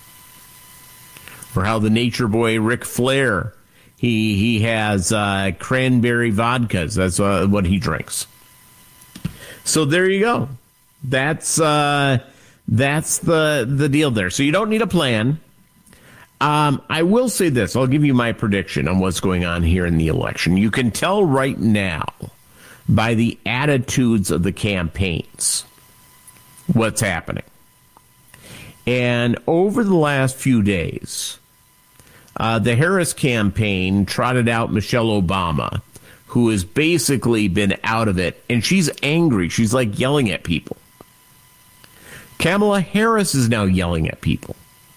Or how the Nature Boy Ric Flair, he he has uh, cranberry vodkas. That's uh, what he drinks. So there you go. That's uh, that's the the deal there. So you don't need a plan. Um, I will say this. I'll give you my prediction on what's going on here in the election. You can tell right now by the attitudes of the campaigns what's happening. And over the last few days, uh, the Harris campaign trotted out Michelle Obama, who has basically been out of it, and she's angry. She's like yelling at people. Kamala Harris is now yelling at people.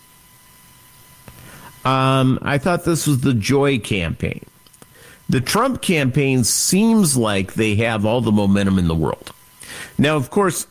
Um, I thought this was the Joy campaign. The Trump campaign seems like they have all the momentum in the world. Now, of course,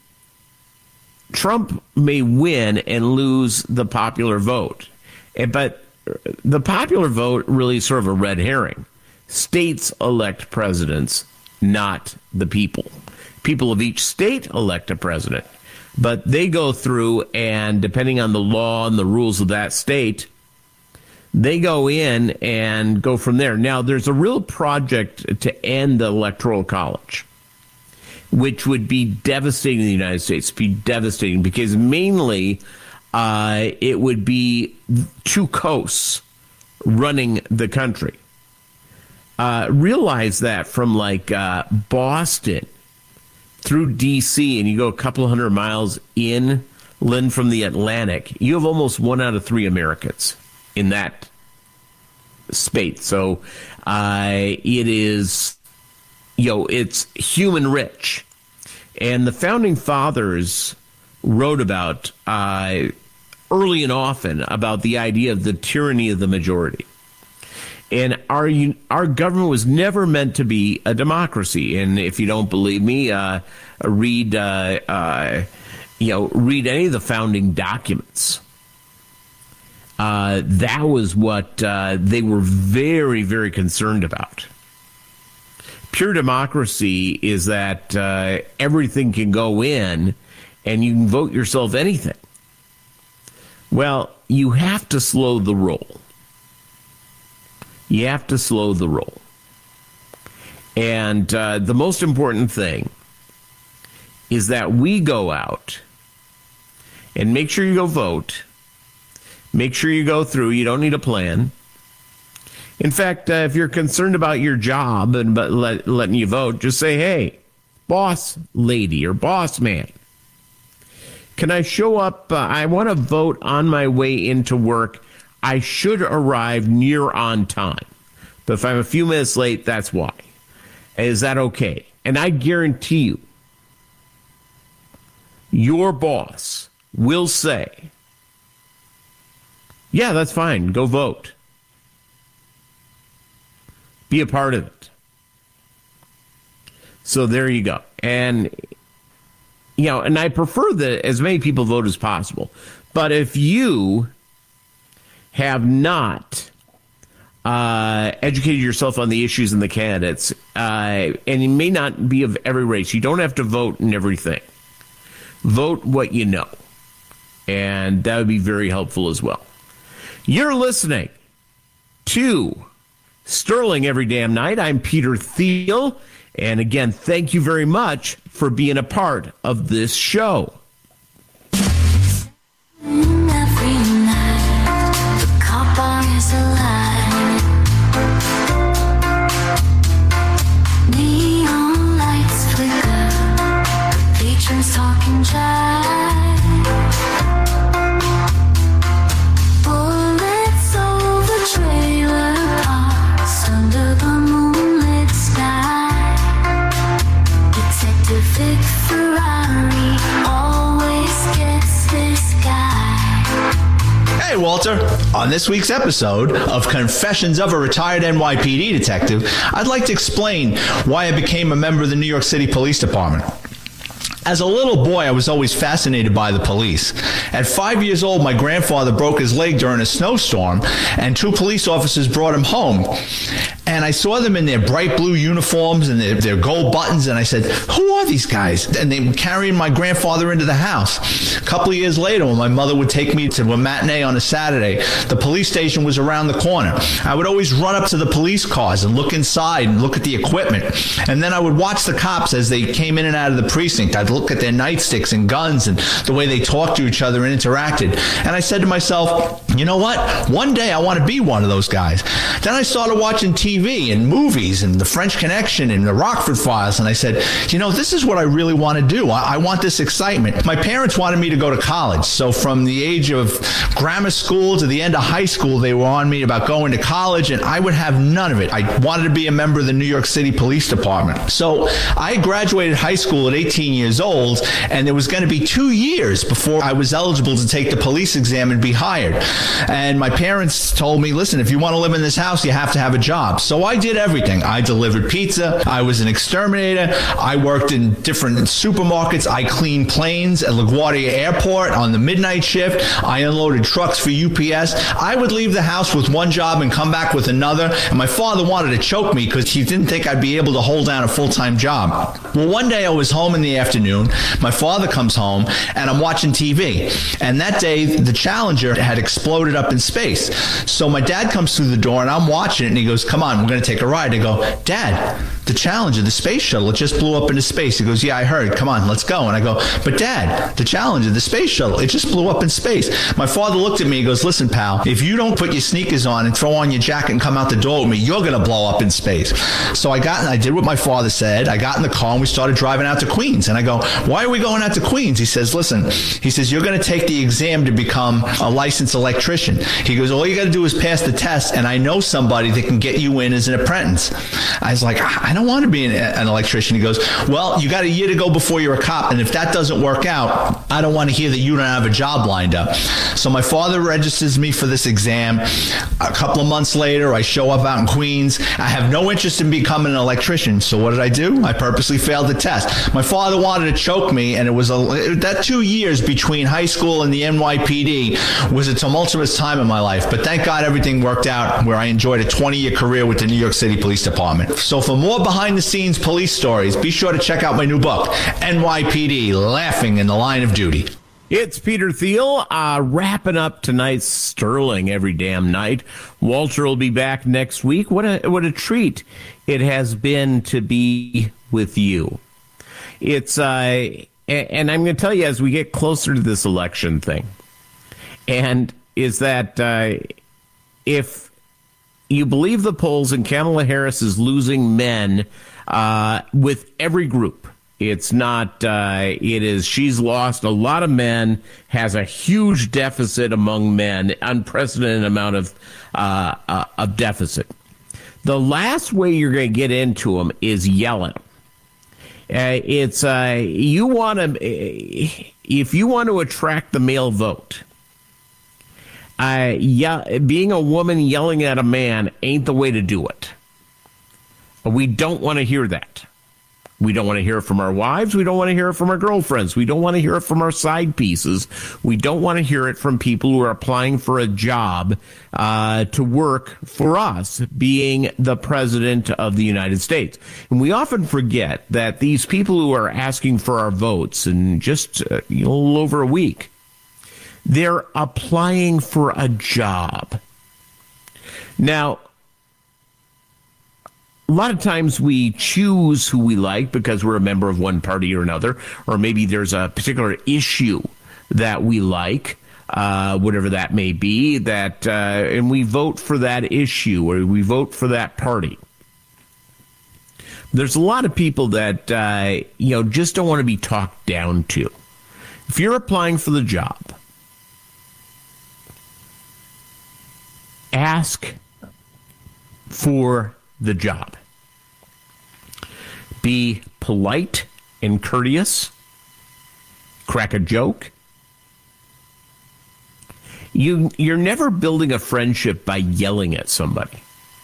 Trump may win and lose the popular vote, but the popular vote really is sort of a red herring. States elect presidents, not the people. People of each state elect a president, but they go through and depending on the law and the rules of that state, they go in and go from there. Now, there's a real project to end the Electoral College, which would be devastating in the United States, be devastating, because mainly uh, it would be two coasts running the country. Uh, realize that from like uh, Boston through D C, and you go a couple hundred miles inland from the Atlantic, you have almost one out of three Americans in that space. So uh, it is, you know, it's human rich. And the founding fathers wrote about uh, early and often about the idea of the tyranny of the majority. And our our government was never meant to be a democracy. And if you don't believe me, uh, read uh, uh, you know read any of the founding documents. Uh, that was what uh, they were very, very concerned about. Pure democracy is that uh, everything can go in and you can vote yourself anything. Well, you have to slow the roll. You have to slow the roll. And uh, the most important thing is that we go out And make sure you go vote. Make sure you go through. You don't need a plan. In fact, uh, if you're concerned about your job and but let, letting you vote, just say, hey, boss lady or boss man, can I show up? Uh, I want to vote on my way into work. I should arrive near on time. But if I'm a few minutes late, that's why. Is that okay? And I guarantee you, your boss will say, yeah, that's fine. Go vote. Be a part of it. So there you go. And, you know, and I prefer that as many people vote as possible. But if you have not uh, educated yourself on the issues and the candidates, uh, and it may not be of every race, you don't have to vote in everything. Vote what you know. And that would be very helpful as well. You're listening to Sterling Every Damn Night. I'm Peter Thiel. And again, thank you very much for being a part of this show. Every night, the car bar is alive. Neon lights flicker, patrons talking jive. Bullets over trailer parks under the moonlit sky. Detective Vic Ferrari always gets this guy. Hey, Walter. On this week's episode of Confessions of a Retired N Y P D Detective, I'd like to explain why I became a member of the New York City Police Department. As a little boy, I was always fascinated by the police. At five years old, my grandfather broke his leg during a snowstorm, and two police officers brought him home. And I saw them in their bright blue uniforms and their, their gold buttons, and I said, who are these guys? And they were carrying my grandfather into the house. A couple of years later, when my mother would take me to a matinee on a Saturday, the police station was around the corner. I would always run up to the police cars and look inside and look at the equipment. And then I would watch the cops as they came in and out of the precinct. I'd look at their nightsticks and guns and the way they talked to each other and interacted. And I said to myself, you know what? One day I want to be one of those guys. Then I started watching T V and movies and The French Connection and The Rockford Files. And I said, you know, this is what I really want to do. I, I want this excitement. My parents wanted me to go to college. So from the age of grammar school to the end of high school, they were on me about going to college, and I would have none of it. I wanted to be a member of the New York City Police Department. So I graduated high school at eighteen years old, and there was going to be two years before I was eligible to take the police exam and be hired. And my parents told me, listen, if you want to live in this house, you have to have a job. So I did everything. I delivered pizza. I was an exterminator. I worked in different supermarkets. I cleaned planes at LaGuardia Airport on the midnight shift. I unloaded trucks for U P S. I would leave the house with one job and come back with another. And my father wanted to choke me because he didn't think I'd be able to hold down a full-time job. Well, one day I was home in the afternoon. My father comes home, and I'm watching T V. And that day, the Challenger had exploded up in space. So my dad comes through the door, and I'm watching it, and he goes, come on, we're going to take a ride. I go, Dad, the Challenger, the space shuttle, it just blew up into space. He goes, yeah, I heard. Come on, let's go. And I go, but Dad, the Challenger, the space shuttle, it just blew up in space. My father looked at me and goes, listen, pal, if you don't put your sneakers on and throw on your jacket and come out the door with me, you're going to blow up in space. So I got, I did what my father said. I got in the car, and we started driving out to Queens. And I go, why are we going out to Queens? He says, listen, he says, you're going to take the exam to become a licensed electrician. He goes, all you got to do is pass the test, and I know somebody that can get you in as an apprentice. I was like, I don't want to be an, an electrician. He goes, well, you got a year to go before you're a cop, and if that doesn't work out, I don't want to hear that you don't have a job lined up. So my father registers me for this exam. A couple of months later, I show up out in Queens. I have no interest in becoming an electrician. So what did I do? I purposely failed the test. My father wanted to choke me, and it was a, that two years between high school and the N Y P D was a tumultuous time in my life. But thank God everything worked out, where I enjoyed a twenty-year career with the New York City Police Department. So for more behind-the-scenes police stories, be sure to check out my new book, N Y P D, Laughing in the Line of Duty. It's Peter Thiel, uh, wrapping up tonight's Sterling Every Damn Night. Walter will be back next week. What a, what a treat it has been to be with you. It's, uh, and, and I'm going to tell you as we get closer to this election thing, and is that uh, if you believe the polls and Kamala Harris is losing men uh, with every group, it's not, uh, it is, she's lost a lot of men, has a huge deficit among men, unprecedented amount of, uh, uh, of deficit. The last way you're going to get into them is yelling. Uh, it's, uh, you want to, if you want to attract the male vote, uh, yeah, being a woman yelling at a man ain't the way to do it. We don't want to hear that. We don't want to hear it from our wives. We don't want to hear it from our girlfriends. We don't want to hear it from our side pieces. We don't want to hear it from people who are applying for a job uh, to work for us, being the president of the United States. And we often forget that these people who are asking for our votes in just uh, you know, a little over a week, they're applying for a job. Now, a lot of times we choose who we like because we're a member of one party or another, or maybe there's a particular issue that we like, uh, whatever that may be, that uh, and we vote for that issue or we vote for that party. There's a lot of people that uh, you know just don't want to be talked down to. If you're applying for the job, ask for the job. Be polite and courteous. Crack a joke. You, you're never building a friendship by yelling at somebody.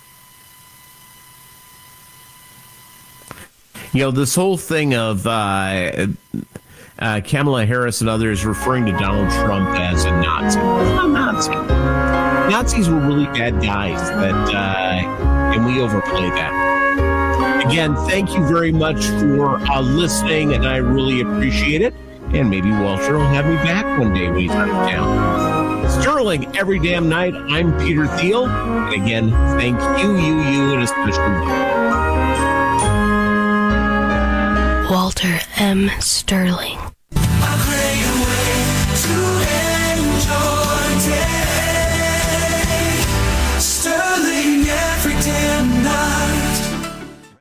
You know, this whole thing of uh, uh, Kamala Harris and others referring to Donald Trump as a Nazi. He's not a Nazi. Nazis were really bad guys, that, uh, and we overplay that. Again, thank you very much for uh, listening, and I really appreciate it. And maybe Walter will have me back one day when he's out of town. Sterling, every damn night. I'm Peter Thiel. And again, thank you, you, you, and especially you. Walter M. Sterling.